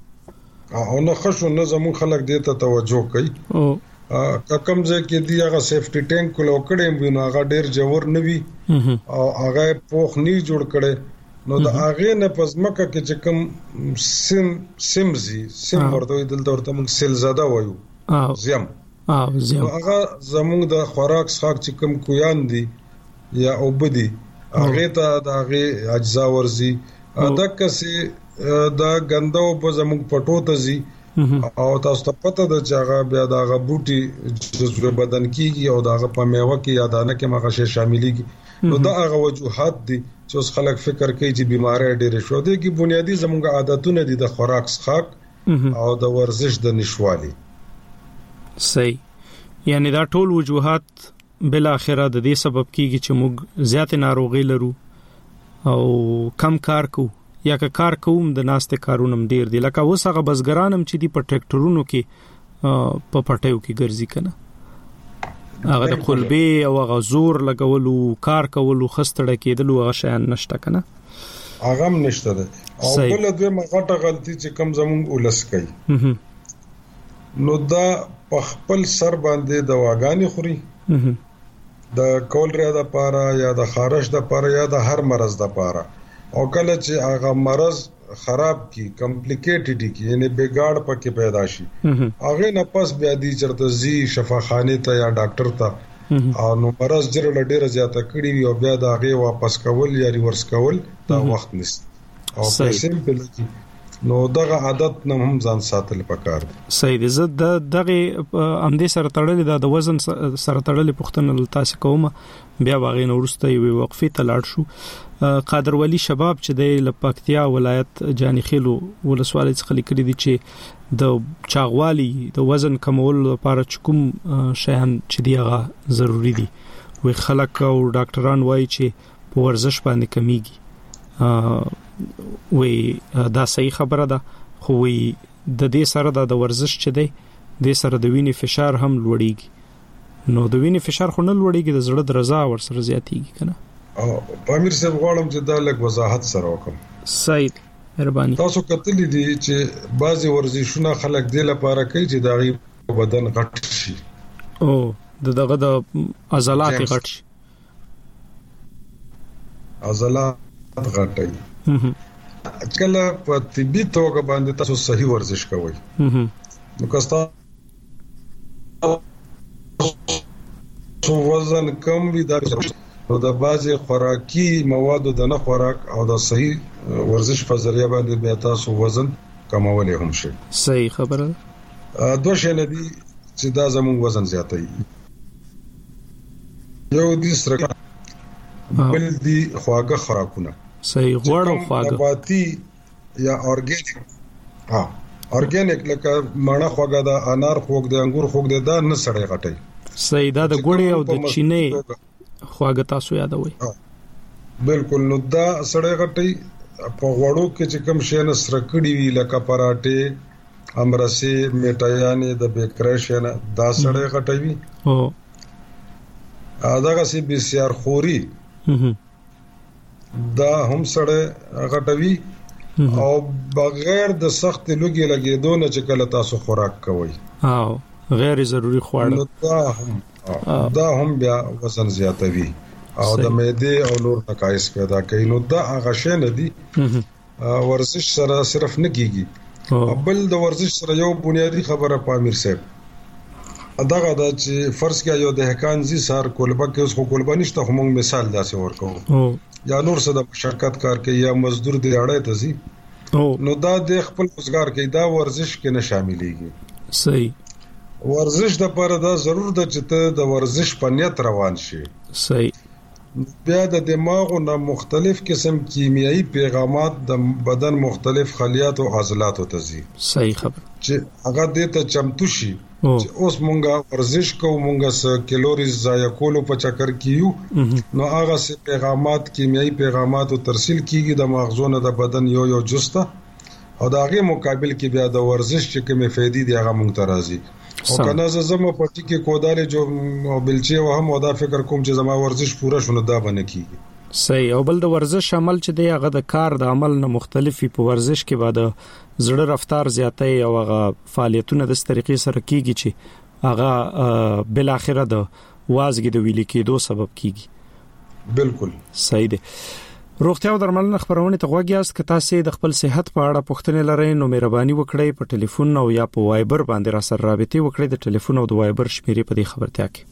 او نه خشو نه زمون خلک دې ته توجه کوي او کم ځای کې دی هغه سیفټي ټینک کولو کړي وي نو هغه ډیر جوړ نه وي او هغه پوخ نه جوړ کړي نو د هغه نه پزماکه کې چې کوم سیم سیمزي سیم ورته دلته ورته موږ سیل زده وایو زم او زم هغه زموږ د خوراک څخه چې کوم کویان دي یا اوبدي هغه ته د هغه اجزا ورزي دغه سي دا غندو په زموږ پټو ته زی او تاسو ته پته ده چې هغه بیا دا غ بوټي جزو بدن کیږي او دا غ په میوه کې یا دانه کې مغشه شاملېږي نو دا هغه وجوهات دي چې اوس خلک فکر کوي چې بیماری ډېر شو دي کې بنیادی زموږ عادتونه دي د خوراک څخه او د ورزش د نشوالي. صحیح. یعنی دا ټول وجوهات بل اخره د دې سبب کیږي چې موږ زیات ناروغي لرو او کم کار کوو یا که کار کوم د ناشته کارونم ډیر دي لکه وسغه بزګرانم چې دی په ټریکټرونو کې په پټیو کې ګرځي کنه هغه د قلبي او غزور لګولو کار کولو خستړه کېدلو هغه شان نشته کنه هغه هم نشته ده او بل دوی مغټه غلطي چې کم زمون ولس کوي نو دا په خپل سر باندې دواګانی خوري د کولرا د پاره یا د خارش د پاره یا د هر مرض د پاره او کله چې هغه مرض خراب کی کمپلیکیټډ کی یعنی بیګاړ پکې پیدا شي هغه نه پس بیا دي چرته زی شفاخانه ته یا ډاکټر ته او نو مرض جره ډیره زیاته کړي وي او بیا دا هغه واپس کول یا ریورس کول دا وخت نشي او په سیمپل کی نو دغه عادت نه هم ځان ساتل پکار دي. صحیح دي. زه د دغه امدې سره تړلې د وزن سره تړلې پښتنه تاسو کومه بیا واغې نورسته یو وقفه تلاړ شو. قادر ولی شباب چې د لپکتیا ولایت جانی خیلو ولسوالۍ څخه لیکلي دي چې د چاغوالي د وزن کمولو لپاره کوم شیان چې دیغه ضروری دي وي خلک او ډاکټران وایي چې په ورزش باندې کمیږي وی دا صحیح خبره ده خو وی د دې سره د ورزش چې دی د سره د وینې فشار هم لوړیږي نو د وینې فشار خو نه لوړیږي د زړه درزا ور سره زیاتیږي کنه او امیر صاحب غواړم چې دا لږ وضاحت سره وکم. صحیح مهرباني. تاسو کتلی دي چې بعضي ورزشونه خلک د لپاره کوي چې داغي بدن غټ شي او دغه د عضلات غټ شي عضلات غټي کله په طبي توګه باندې تاسو صحیح ورزش کوئ نو کستا سو وزن کم وي دا نو د بازي خوراکي موادو د نه خوراک او د صحیح ورزش په ذریعہ باندې بیا تاسو وزن کمولای هم شي. صحیح خبره. دوه شي نه دي چې دا زموږ وزن زیاتوي یو دي سره بل دي خواږه خوراکونه. صحیح غوړ او خواږه نباتي یا اورګانیک ها اورګانیک لکه ماڼه خواږه دا انار خوږ د انګور خوږ دا نه سړی غټي. صحیح دا د ګوړې او د چینه خواږه تاسو یادوي. بالکل نو دا سړی غټي په غوړو کې چې کوم شی نه سره کړی وی لکه پراټه امرسي میټایانه د بیکریشن دا سړی غټي وی او داغه سي بي سي ار خوري دا هم سړی غټوي او بغیر د سخت لوګي لګیدو نه چې کله تاسو خوراک کوئ او غیر ضروري خواړه دا هم دا هم بیا وزن زیاتوي او د معده او نور نقایص پیدا کوي نو دا هغه شی نه دي ورزش سره صرف نه کیږي بل د ورزش سره یو بنیادی خبره پامیر صاحب داغه دا چې فرض کې یو د هکان زی سار کولبه کې اوس خو کولبه نشته خو موږ مثال داسې ورکو یا نور څه د مشقت کار کوي یا مزدور دی اړه ته زی نو دا د خپل روزګار کې دا ورزش کې نه شاملېږي. صحیح. ورزش د پر دا ضرور ده چې ته د ورزش په نیت روان شي. صحیح. بیا د دماغ او مختلف قسم کیمیاوي پیغامات د بدن مختلف خلیات او عضلات ته ځي. صحیح خبر. چې هغه دې ته چمتو شي چې اوس مونږه ورزش کوو مونږه س کیلوریز ضایع کولو په چکر کیو نو هغه سه پیغامات کیمیاوي پیغامات ترسیل کیږي د مغزونه د بدن یو یو جسته او د هغه مقابل کې بیا د ورزش چې کومه فائدې دی هغه مونږ ته راځي. او کنه زما په ټکی کوداله جو بلچې و هم ودا فکر کوم چې زما ورزش پوره شونه دا بنه کیږي. صحیح. او بل د ورزش عمل چې دی هغه د کار د عمل نه مختلفي په ورزش کې بعد زړه رفتار زیاتې او هغه فعالیتونه د طریقې سره کیږي چې هغه بل اخره د وازګي د ویل کېدو سبب کیږي. بالکل صحیح دی. روغتیا او درملنه خبرونه ته غوږیاست که تاسو د خپل صحت په اړه پوښتنه لرئ نو مهرباني وکړئ په ټلیفون او یا په وایبر باندې را سره رابطه وکړئ. د ټلیفون او د وایبر شمیرې په دې خبرتیا کې.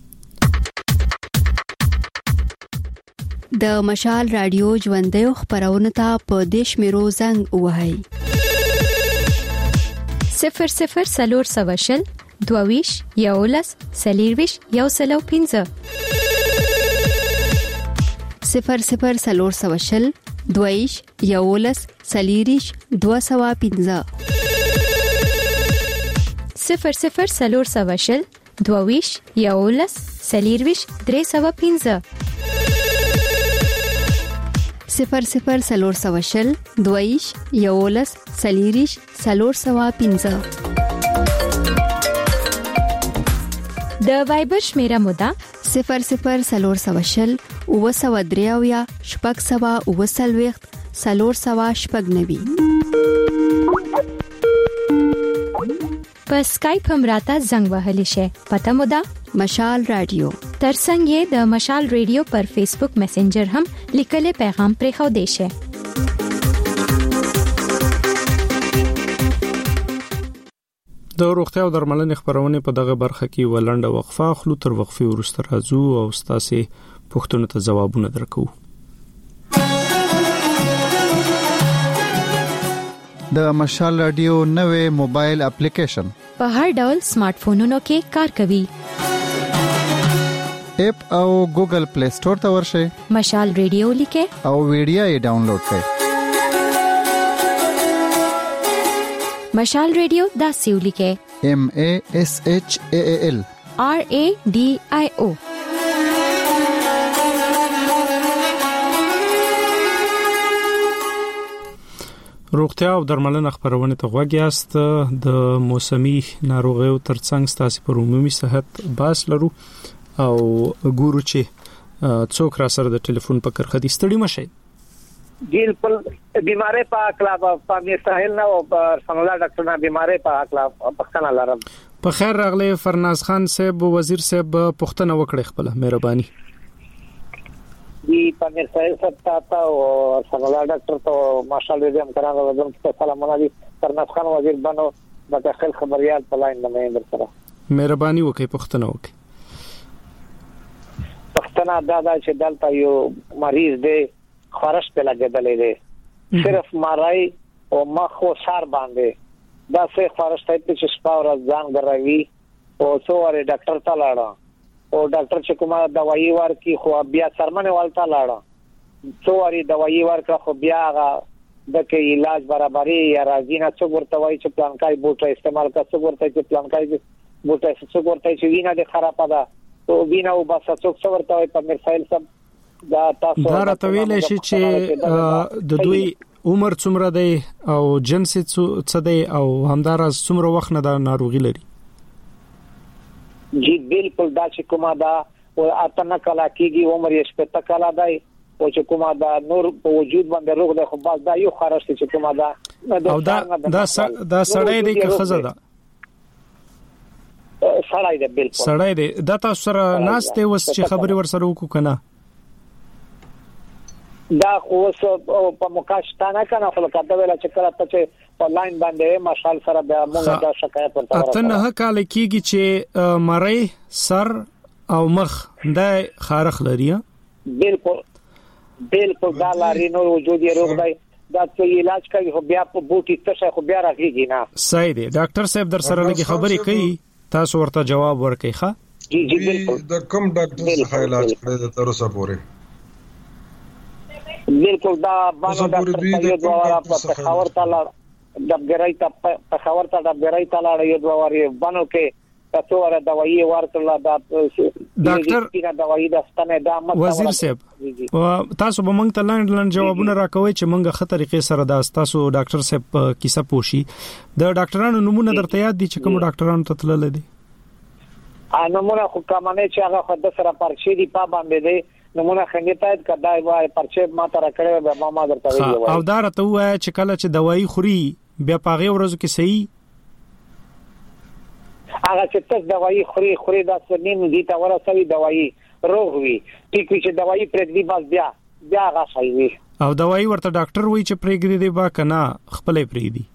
د مشال رادیو ژوندۍ خبرونه ته په دیش میرو زنګ وهاي صفر صفر سلور سواشل دوویش یولس سلیرویش یو سلو پینځه صفر صفر سلور سواشل دوویش یولس سلیریش دو سوا پینځه صفر صفر سلور سواشل دوویش یولس سلیرویش درې سوا پینځه صفر صفر سلور سواشل دویش یولس سلیریش سلور سوا پینځه د وایبر شمیره مودا صفر صفر سلور سواشل او سوا دریاویا شپږ سوا او سلويخت سلور سوا شپږ نوي په اسکایپ هم راته زنګ وهلی شي. پته مودا مشال رادیو ترڅنګ یې د مشال رادیو پر فیسبوک میسنجر هم لیکل پیغام پرې خو دی شي. د روغتیا او درملنې خبرونه په دغه برخه کې ولنډه وقفه خلو تر وقفې وروسته راځو او تاسو پوښتنو ته ځوابونه درکو. د مشال رادیو نوې موبایل اپلیکیشن په هر ډول سمارټ فونونو کې کار کوي. اپ او ګوګل پلی سٹور ته ورشئ. مشال رادیو لیکه او ویډیو یې ډاونلوډ کړئ. مشال رادیو دا سیو لیکه M A S H A A L R A D I O. روغتیا او درملنه خبرونه ته غوږیاست. د موسمي ناروغیو ترڅنګ ستاسو پر عمومي صحت باس لرو او ګورو چې څوک را سره د ټلیفون په کرخه دي. ستړي مشئ. بالکل بیماری په اکلا په امیر ساحل نه او سملا ډاکټر نه بیماری په اکلا پښتنه لرم. په خیر راغلی فرناز خان صاحب وزیر صاحب پښتنه وکړي خپل مهرباني. دی په امیر ساحل سره تا او سملا ډاکټر ته ماشاءالله دې هم کرانه وزم ته سلامونه دي. فرناز خان وزیر بنو د خل خبريال په لاین نه مې سره مهرباني وکړي پښتنه وکړي. پښتنه دا دا چې دلته یو مریض دی خارش په لګیدلې دی صرف مارای او مخ او سر باندې دا څه خارش ته چې سپاور ځان غراوي او څو واره ډاکټر ته لاړه او ډاکټر چې کومه دوايي ورکي خو بیا سرمنه والته لاړه څو واره دوايي ورکړه خو بیا هغه د کې علاج برابرۍ یا راځي نه څو ورته وایي چې پلانکای بوټه استعمال کا څو ورته چې پلانکای بوټه څو ورته چې وینه د خرابه ده او وینه او بس څو ورته وایي په مرسایل سب دا تاسو دا راته ویل شي چې د دوی عمر څومره دی او جنس څه دی او همدارس څومره وخت نه دا ناروغي لري. جی بالکل دا چې کومه دا او اتنه کلا کیږي عمر یې شپږ کلا دی او چې کومه دا نور په وجود باندې روغ دی خو باز دا یو خارش چې کومه دا او دا دا دا سړی دی که خزه ده سړی دی بالکل سړی دی دا تاسو سره ناس ته وس چې خبري ور سره وکړو کنه دا خو په مکاشتانه کنه خو کته ویل چې کله ته په لاین باندې مشال سره د موږ دا شکایت ورته ورته اته نه کال کېږي چې مړی سر او مخ د خارخ لري. بالکل بالکل دا لاري نو وجود یې روغ دی دا څه علاج کوي خو بیا په بوټي څه خو بیا راځي نه. صحیح دی ډاکټر صاحب در سره لګي خبرې کوي تاسو ورته جواب ورکړئ. ښه جی جی بالکل د کوم ډاکټر څخه علاج کړی د تر اوسه پورې؟ بالکل دا باندې ډاکټر سید دواره په پخاور تعالی دبګرای ته پخاور ته دبګرای تعالی یو دواره باندې کې تاسو ور دوايي ورکړه دا ډاکټر دوايي د ستنه د وزیر صاحب تاسو به موږ ته لاند لاند جوابونه راکوي چې موږ خه طریقې سره دا تاسو ډاکټر صاحب کیسه پوښي د ډاکټرانو نمونه درته یاد دي چې کوم ډاکټرانو ته تلل دي؟ ا نمونه خو کومه چې هغه خود سره پرچې دی پا باندې دی نمونه څنګه تایید کړای وای پرچې ما ته راکړې به ما درته ویل او دا راته وای چې کله چې دوايي خوري بیا پاغه ورځو کې صحیح هغه چې تاسو دوايي خوري خوري دا سنین دي تا ورسوي دوايي روغ وي ټیک چې دوايي پرېږدي بس بیا بیا هغه صحیح وي او دوايي ورته ډاکټر وایي چې پرېږدي دی با کنه خپلې پرېږدي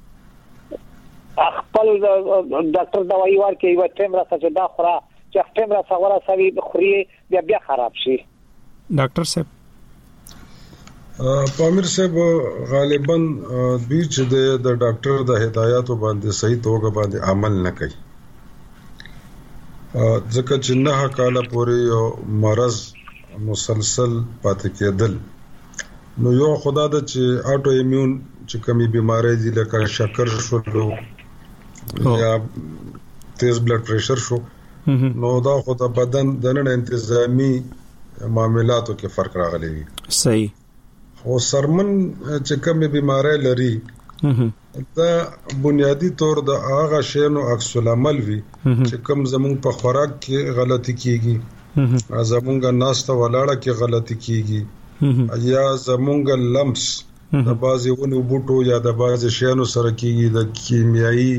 خپل ډاکټر دوايي ورکوي و ټیم را څه دا خورا چې ټیم را څورا سوي خوري بیا بیا خراب شي. ډاکټر صاحب پامیر صاحب غالبا دوی چې د ډاکټر د هدایاتو باندې صحیح توګه باندې عمل نه کوي ځکه چې نه کاله پورې یو مرض مسلسل پاتې کېدل نو یو خدا د چې اټو ایمیون چې کمی بیماری دي لکه شکر شو یا تیز بلډ پریشر شو نو دا خو د بدن دنه انتظامی معاملاتو کې فرق راغلی وي. صحیح خو سرمن چې کومه بیماری لري دا بنیادی طور د هغه شینو عکس العمل وي چې کوم زمون په خوراک کې غلطي کیږي زمونږ ناسته ولاړه کې غلطي کیږي یا زمونږ لمس د بازي ونو بوټو یا د بازي شینو سره کیږي د کیمیاوي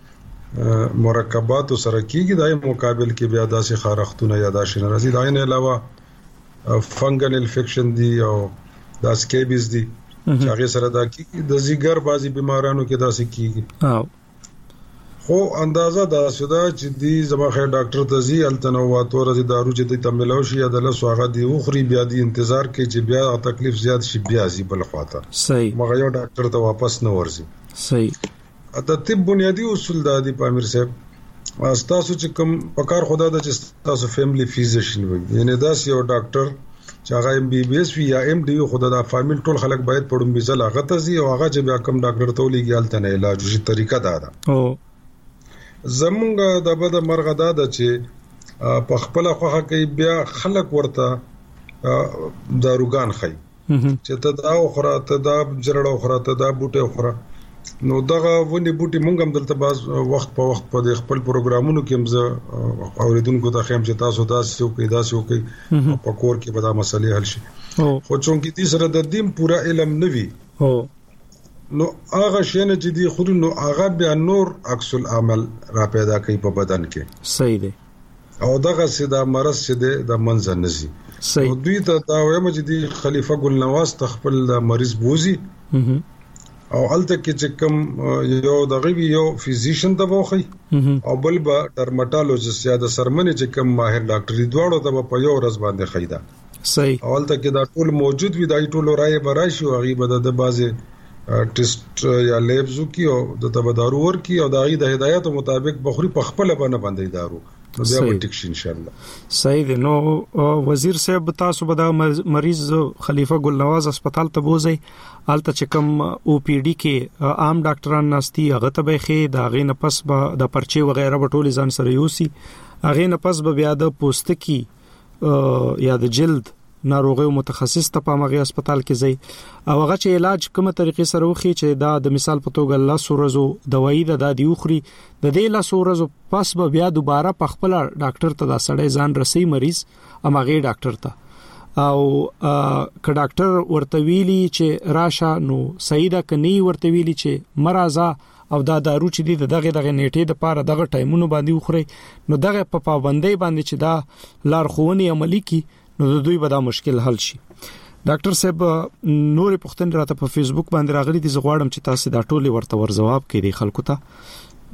مرکباتو سره کیږي دای مقابل کې بیا داسې خارختونه یا داسې ناراضي دا نه علاوه فنګل انفیکشن دی او دا سکیبز دی چې هغه سره دا کیږي د زیګر بازي بیمارانو کې داسې کیږي خو اندازه دا سودا چې دی زما خیر ډاکټر ته زی التنوات ورته دارو چې د تملو شي یا د لسوغه دی اوخري بیا دی انتظار کوي چې بیا تکلیف زیات شي بیا زی بل خواته صحیح مګر یو ډاکټر ته واپس نه ورځي. صحیح د طب بنیادی اصول د دی پامیر صاحب تاسو چې کوم پکار خدا د چې تاسو فیملی فیزیشن وي یعنی دا یو ډاکټر چې هغه ایم بی بی ایس وی یا ایم ډی خدا د فامیل ټول خلک باید پړم بيزل هغه ته زی او هغه چې بیا کوم ډاکټر ته ولېږي الته نه علاج شي طریقه دا ده. او زمونږ د بده مرغه دا ده چې په خپل خوخه کې بیا خلک ورته داروګان خي چې ته دا خوره ته دا جرړه خوره ته دا بوټه خوره نو دغه ونی بوټي مونږ هم دلته باز وخت په وخت په خپل پروګرامونو کې هم زه اوریدونکو ته خیم چې تاسو تاسو کوي تاسو کوي په کور کې به دا مسلې حل شي خو چونکی دې سره د دې پورا علم نوي هو نو هغه شنه چې دی خود نو هغه بیا نور عکس العمل را پیدا کوي په بدن کې. صحیح دی او دغه سیده مرض چې دی د منځ نزي. صحیح دوی ته دا وایم چې دی خلیفہ ګل نواز تخپل مریض بوزي او الته کې چې کوم یو دغه یو فزیشن ته وخی او بل با ډرمټالوجیست یا د سرمنې چې کوم ماهر ډاکټر دی دواړو ته په یو ورځ باندې خیدا. صحیح او الته کې دا ټول موجود وي دا ټول راي براشي او غیبه د بازه ټیسټ یا لیبزو کې او د تبدارو ور کې او د غي د هدایت مطابق بخوري په خپل باندې باندې دارو نو بیا به ټیک شي ان شاء الله. صحیح دی. نو وزیر صاحب تاسو به دا مریض خلیفہ ګل نواز هسپتال ته بوزي الته چې کوم او پی ډی کې عام ډاکټران ناشتي هغه ته به خې دا غي نه پس به د پرچې وغیرہ بټول ځان سره یوسي هغه نه پس به بیا د پوستکی یا د جلد ناروغي متخصص ته په مغي هسپتال کې ځي او هغه چې علاج کومه طریقې سره وخی چې دا د مثال په توګه الله سورزو دوايي د دادی وخري د دې لا سورزو پس به بیا دوباره په خپل ډاکټر ته دا سړی ځان رسي مریض امغه ډاکټر ته او ک ډاکټر ورته ویلي چې راشه نو سیده کني ورته ویلي چې مرزه او دا دارو چې دی دغه دغه نیټه د پاره دغه ټایمونو باندې وخوري نو دغه په پابندۍ باندې چې دا لارښوونې عملی کی نو د دوی به دا مشکل حل شي. ډاکټر صاحب نور پښتون راته په فیسبوک باندې راغلي دي زغواړم چې تاسو دا ټولي ورته ور جواب کړئ خلکو ته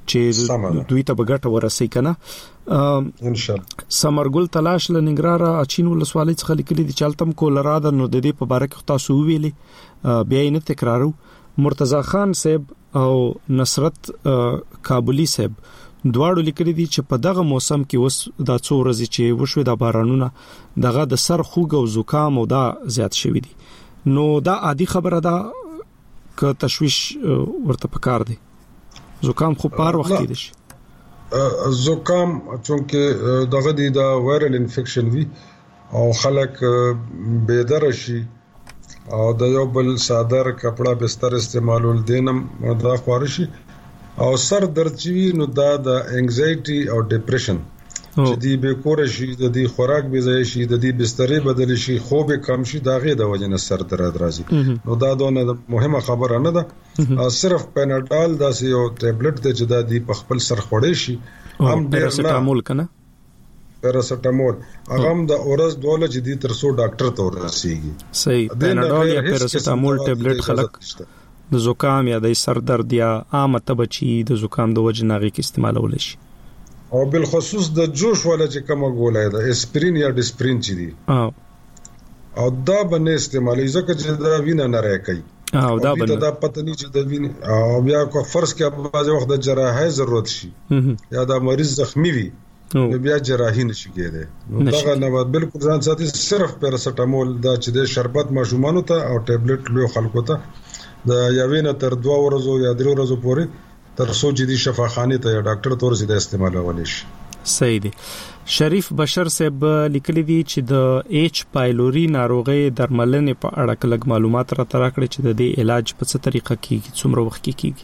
چې دوی ته بغټه ورسې کنه ان شاء الله. سمرګل تلاش لنګرارا اچین ولسوالۍ څخه لیکلي دي چالتم کولرادا نو د دې په باره کې تاسو ویلي بیا یې نه تکرارو. مرتضی خان صاحب او نصرت کابلی صاحب دواړو لیکلي دي چې په دغه موسم کې اوس دا څو ورځې چې وشوي د بارانونه دغه د سر خوږ او زکام او دا زیات شوی دي. نو دا عادي خبره ده که تشویش ورته پکار دی؟ زکام خو پار وخت کې دي. زکام چونکه دغه دی دا وایرل انفیکشن وی او خلک بيدار شي او د یو بل صادر کپڑا بستر استعمالول دینم دا خورشي او سر درد چوي نو دا د انګزایټي او ډیپریشن چې دی به کور شي د دې خوراک به ځای شي د دې بسترې بدل شي خوب کم شي دا غي د وجنه سر درد راځي. نو دا دونه مهمه خبره نه ده. صرف پیناډال دا یو ټابلیټ دی چې دا دی په خپل سر خوړې شي هم پیراسټامول کنه پیراسټامول هغه هم د اورز دوله چې دی ترسو ډاکټر ته ورسیږي. صحیح. پیناډال یا پیراسټامول ټابلیټ خلک د زکام یا د سر درد یا عامه تبچی د زکام د وجنه غي کې استعمالول شي او بالخصوص د جوش ولا چې کومه ګولای ده اسپرین یا ډسپرین چې دي او دا باندې استعمالي ځکه چې دا وینه نه راکې او دا باندې دا پته نه چې د وینه او بیا کو فرض کې بعض وخت د جراحي ضرورت شي یا دا مریض زخمی وي نو بیا جراحي نشي کېده. نو دا نه بالکل ځان ساتي صرف پیراسټامول دا چې د شربت ماشومانو ته او ټابلیټ له خلکو ته د یوینه تر دوه ورځو یا درې ورځو پورې تر څو چې د شفاخانه ته یا ډاکټر تور سي د استعمالول شي. صحیح دی. شریف بشر صاحب لیکلي دي چې د ایچ پایلوري ناروغي درملنې په اړه کلک معلومات را ترا کړی چې د دې علاج په څه طریقه کیږي څومره وخت کې کیږي.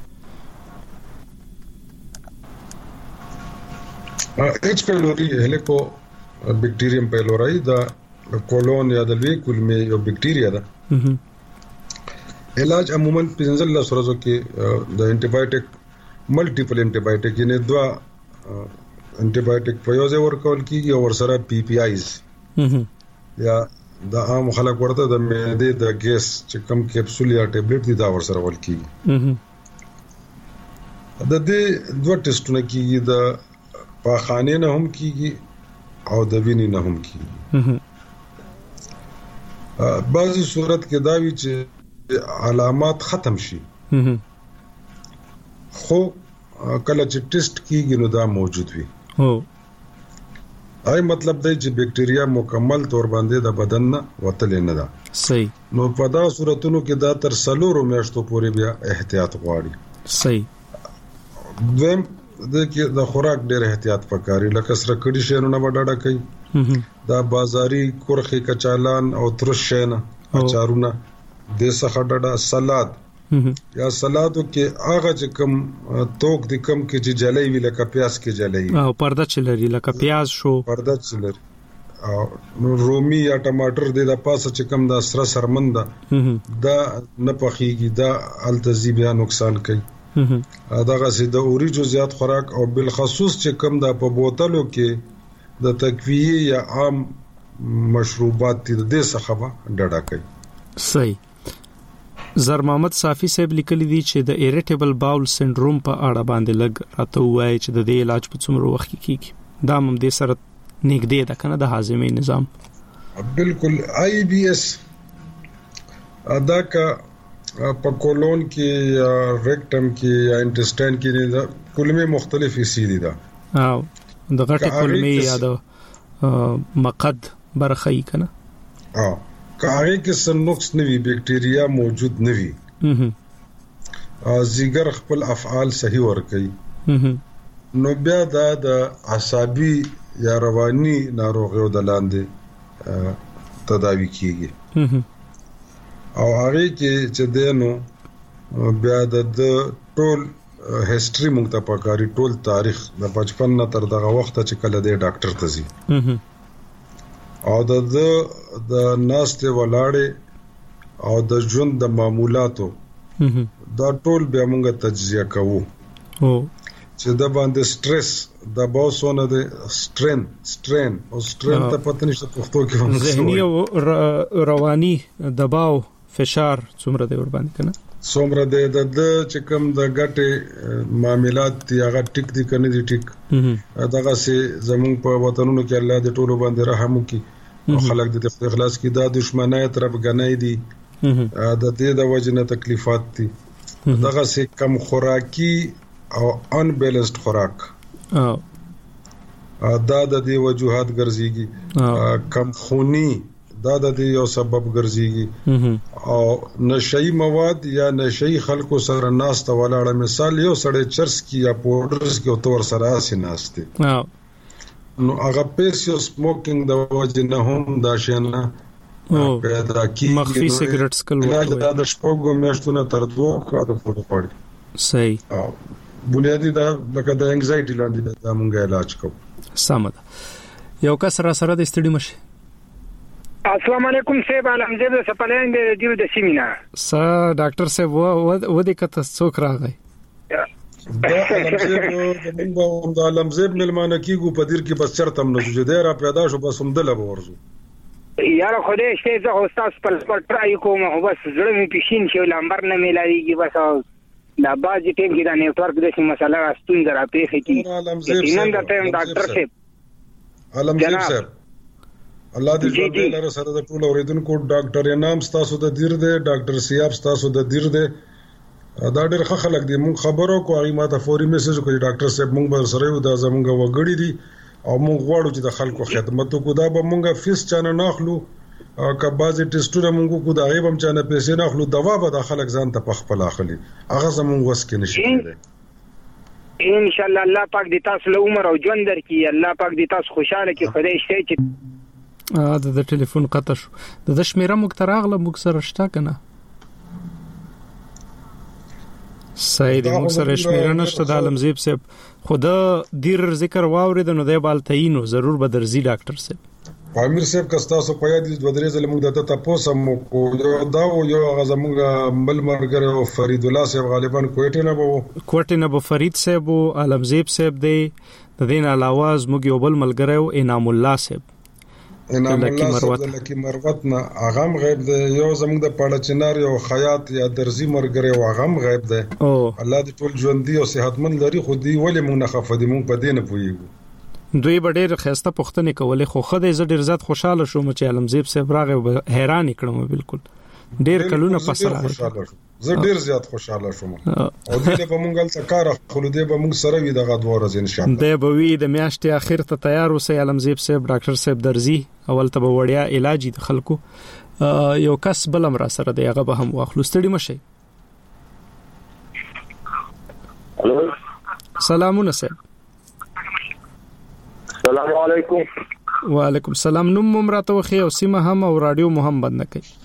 ایچ پایلوري هلیکو بکټیریم پایلوري دا کولون یا د لوی کولمې یو بکټیریا ده. علاج عموما پنځه لس ورځو کې د انټي بایوټیک ملټیپل انټي بایوټیک یعنی دوا انټي بایوټیک په یو ځای ورکول کیږي او ورسره پی پی آیز یا د عام خلک ورته د معدې د ګیس چې کم کیپسول یا ټابلیټ دي دا ورسره ول کیږي. د دې دوه ټیسټونه کیږي د پاخانه نه هم کیږي او د وینې نه هم کیږي. بعضی صورت کې دا وی چې علامات ختم شي خو کله چې ټیسټ کیږي نو دا موجود وي. هو اي مطلب دی چې بکټیریا مکمل تور باندې د بدن نه وتل نه ده. صحیح. نو په دا صورتونو کې دا تر سلورو میاشتو پورې بیا احتیاط غواړي. صحیح. دویم د کې د خوراک ډېر احتیاط پکاري لکه سره کړي شي نو وډاډه کوي دا بازاري کورخي کچالان او ترش شنه اچارونه د څخه ډډه سلاد یا سلادو کې هغه چې کم توک د کم کې چې جلای وی لکه پیاز کې جلای او پرده چلري لکه پیاز شو پرده چلري او نو رومي یا ټماټر د پاسه چې کم دا سره سرمنده دا نه پخېږي دا التزی بیا نقصان کوي. داغه سي د اوریجو زیات خوراک او بالخصوص چې کم دا په بوتلو کې د تقویه یا عام مشروبات د دې څخه ډډه کوي. صحیح. زر محمد صافی صاحب لیکلی دي چې د ایریټیبل باول سنډروم په اړه باندې لګ راته وایي چې د دې علاج په څومره وخت کې کیږي. دا هم د سره نږدې ده کنه د هاضمې نظام. بالکل آی بی اس ادا کا په کولون کې یا ریکټم کې یا انټسټاین کې دا کولمې مختلف حصې دي دا او د غټه کولمې یا د مقد برخه یې کنه. اه کاغه کې سم نقص نوي بکټیریا موجود نوي ا زیګر خپل افعال صحیح ور کوي نو بیا دا د عصبي یا رواني ناروغیو د لاندې تداوی کیږي او هغه کې چې دینو بیا د ټول هیستوري موږ ته پکاري ټول تاریخ د بچپن نه تر دغه وخت چې کله د ډاکټر ته ځي او د د ناسته ولاړې او د ژوند د معمولاتو دا ټول بیا موږ تجزیه کوو او چې د باندې سټرس د باوسونه د سټرین سټرین او سټرین ته پته نشته پښتو کې ذهني او رواني دباو فشار څومره دی ور باندې کنه څومره د د چې کوم د ګټه معاملات دی هغه ټیک دي کنه دي ټیک دغه سي زمون په وطنونو کې الله دې ټولو باندې رحم وکړي او خلک دې په اخلاص کې دا دښمنۍ طرف غنۍ دي د دې د وجنه تکلیفات دي دغه سي کم خوراکي او ان بیلنسډ خوراک دا د دې وجوهات ګرځيږي کم خوني دا د دې یو سبب ګرځيږي او نشئی مواد یا نشئی خلکو سره ناست ولاړه مثال یو سړی چرس کی یا پاوډرز کې او تور سره اسي ناشته نو هغه پیسو سموکینګ د وجه نه هم دا شنه پیدا کی مخفي سیګریټس کول دا د شپږو میاشتو نه تر دوه کاله پورې پړي صحیح بنیادی دا لکه د انګزایټي لاندې دا مونږه علاج کوو سمه یو کس را سره د استډي مشه السلام علیکم صاحب علمزیب د سپلین د دیو د سیمینا س ډاکټر صاحب و و د کته څوک راغی دا علمزیب د موږ د علمزیب ملمانه کیګو په دیر کې بس چرته هم نه جو دی را پیدا شو بس هم دله ورزو یاره خدای شته زه استاد پر پر ترای کوم او بس زړه می پښین شو لمبر نه ملایږي بس دا باجی ټیم کې دا نیټورک د شي مسله راستون درا پیخه کی نن دا ټیم ډاکټر صاحب علمزیب صاحب الله دې ژوند لري سره د ټول اوریدونکو ډاکټر انعام تاسو د دیر دی ډاکټر سیاب تاسو د دیر دی دا ډېر ښه خلک دي مونږ خبرو کو هغه ماته فوري میسج کوي ډاکټر صاحب مونږ به سره یو د زمونږ وګړي دي او مونږ غواړو چې د خلکو خدمت وکړو دا به مونږه فیس چانه ناخلو که بعضی ټیسټونه مونږ کو دا غیب هم چانه پیسې ناخلو دوا به د خلک ځان ته پخپل اخلي هغه زمونږ وس کې نشي کېدای ان شاء الله الله پاک دې تاسو له عمر او ژوند درکړي الله پاک دې تاسو خوشاله کړي خدای شته چې ا د ټلیفون قطع شو د شمیره مختراغله موږ سره شته کنه سید موږ سره شمیره نشته د علمزیب صاحب خدا دیر ذکر واورید نو د بالتاینو ضرور به درځي ډاکټر صاحب امیر صاحب کستا سو په یاد د ودرې زله موږ د تاسو مو کو دا یو غزموږ بل مرګره فرید الله صاحب غالبا کوټه نه وو کوټه نه به فرید صاحب او علمزیب صاحب دی د دین علاوه موږ یو بل ملګری او انعام الله صاحب انعام الله صاحب د لکی مروت نه اغم غیب دی یو زموږ د پاړه چنار یو خیاط یا درزي مرګره او اغم غیب دی الله دې ټول ژوندۍ او صحتمند لري خو دی ولې موږ نه خفدي موږ په دې نه پويګو دوی ډېر خسته پښتنه کولې خو خدای ز ډېر زیات خوشاله شوم چې علمزیب صاحب راغی حیران کړم بالکل ډېر کلونه پس راغی زه ډېر زیات خوشاله شوم او دې په مونږ ته کار خلو دې به مونږ سره وي دغه دوه ورځې ان شاء الله د بوي د میاشتې اخر ته تیار اوسې علمزیب صاحب ډاکټر صاحب درځي اول ته وړیا علاج د خلکو یو کس بلم را سره دی هغه به هم واخلو ستړي مشه الو سلامونه صاحب السلام علیکم وعلیکم السلام نوم ممراته وخی او سیمه هم او رادیو مهم بند نه کوي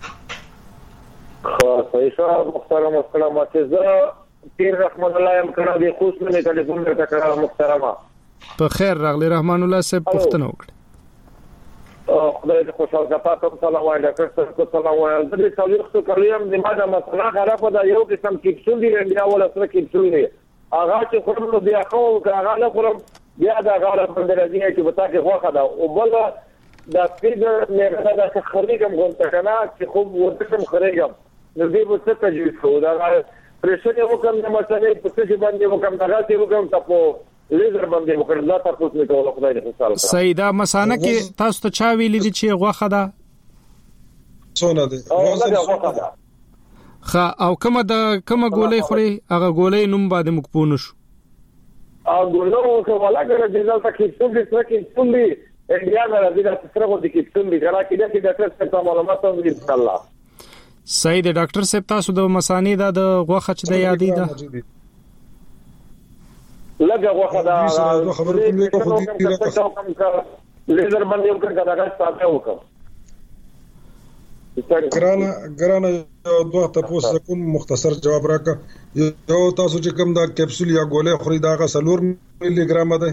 خو پیسې محترم محترمه زه پیر رحمان الله یم کنه د خوش منه ټلیفون ته کړه محترمه په خیر راغلی رحمان الله صاحب پښتنه وکړه خدای دې خوشاله تاسو سلام وایي ډاکټر صاحب سلام وایي د دې څلور څو کلیم د ماده مثلا خرابه ده یو قسم کیپسول دی بیا ولا سره کیپسول دی هغه چې خورم بیا خو هغه نه خورم بیا دا غاړه باندې راځي چې وتا کې خوخه ده او بل دا فکر نه دا چې خريګم غونټه کنه چې خوب ورته خريګم نو دې په څه تجویز کوو دا پرېشنه وکم د مسلې په څه باندې وکم دا چې وکم تاسو لیزر باندې وکړل دا تاسو نه کوله خدای دې خوشاله کړي سیدا مسانه کې تاسو ته چا ویلې دي چې غوخه ده څونه ده غوخه ده خا او کومه د کومه ګولې خوري هغه ګولې نوم باندې مکپونه شو او ګورنو کومه لګره چې دا کیپسول دې څه کیپسول دې انډیا نه راځي دا څه غو دې کیپسول دې کرا کې دې د ډاکټر څخه معلومات هم دې ان شاء الله صحیح دی ډاکټر صاحب تاسو د مسانی دا د غوخه چې د یادې ده لګه غوخه دا خبرې کوم خو دې لیزر باندې وکړه دا تاسو وکړه ګرانه ګرانه دوه تاسو کوم مختصر جواب راکړه یو تاسو چې کوم دا کیپسول یا ګولې خوري دا غا سلور ملي ګرام ده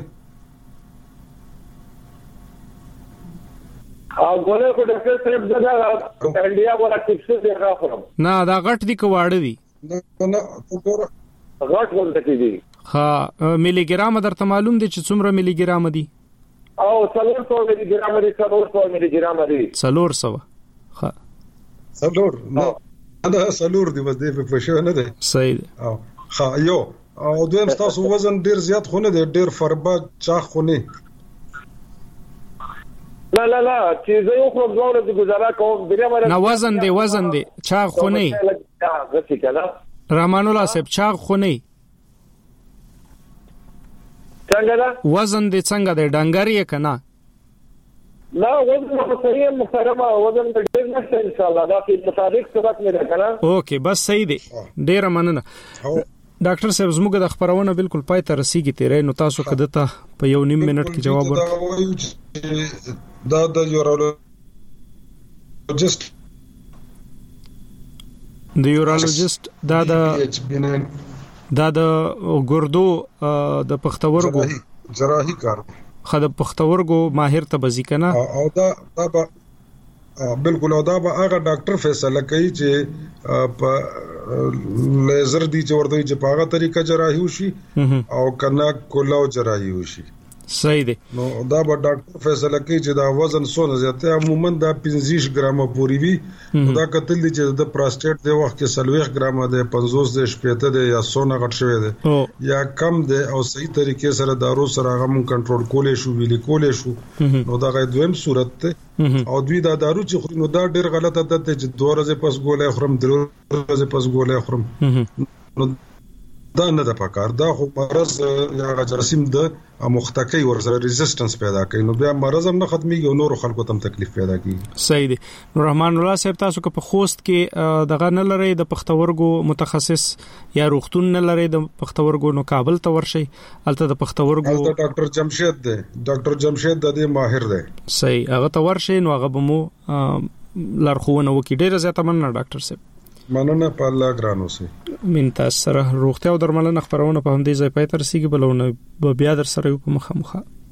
او ګولې کو ډاکټر صاحب دا انډیا ولا کیپسول دی راخورم نه دا غټ دي کواړه دي نه وګوره غټ ولته دي ها ملي ګرام درته معلوم دي چې څومره ملي ګرام دي او څلور سو ملي ګرام دي څلور سو ملي ګرام دي څلور سو ها څلور نو دا سلور دی بس دې په پښه نه دی. صحیح دی. او ها یو او دویم تاسو وزن ډیر زیات خونه دی، ډیر فربا چاخ خونه. لا لا لا چې زه یو خو ځوړ د گزاره کوم بیا مې نه وزن دی وزن دی چاخ خونه. غسی کله رحمان الله صاحب چاخ خونه څنګه دا وزن دی څنګه دی ډنګر یې کنه؟ لا وزن خو صحیح محترمه وزن ډیر نشته ان شاء الله دا په مطابق سبق مې ده کنه. اوکې بس صحیح دی ډیر مننه. ډاکټر صاحب زموږ د خبرونه بالکل پای ته رسیدي تیرې، نو تاسو کده ته په یو نیم منټ کې جواب ورکړئ. دا د یورولوجست د یورولوجست دا د دا د ګردو د پښتورګو جراحي کار خد پښتورګو ماهر ته بزی کنه او دا دا با بالکل او دا به هغه ډاکټر فیصله کوي چې په لیزر دی چې ورته چې په هغه طریقه جراحي وشي او کنه کولاو جراحي وشي. صحیح دی. نو دا به ډاکټر فیصله کوي چې دا وزن څونه زیاته عموما دا پنځه ګرامه پوري وي. دا کتل دي چې د پروستات د وخت کې سلويخ ګرامه ده پنځوس د شپته ده یا څونه غټ شوی ده یا کم ده او صحیح طریقې سره دارو سره هغه مون کنټرول کولې شو ویلي کولې شو. نو دا غي دویم صورت ته او دوی دا دارو چې خوري نو دا ډیر غلطه ده چې دوه ورځې پس ګولې خورم درو ورځې پس ګولې خورم. نو دا نه د پکار دا خو مرز یا جراثیم د مختکی ورسره ریزिस्टنس پیدا کوي، نو بیا مرز هم نه ختميږي او نور خلکو ته تکلیف پیدا کوي. صحیح دی. نو رحمان الله صاحب تاسو که په خوست کې دغه نه لري د پښتورګو متخصص یا روغتون نه لري د پښتورګو، نو کابل ته ورشي الته د پښتورګو الته ډاکټر جمشید دی، ډاکټر جمشید د دې ماهر دی. صحیح هغه ته ورشي نو هغه به مو لارښوونه وکړي. ډیره زیاته مننه ډاکټر صاحب. مننه په الله ګرانو سي. من تاسو سره روغتیا او درملنه خبرونه په همدې ځای پای تر سیګي بلونه بیا در سره یو په مخه مخه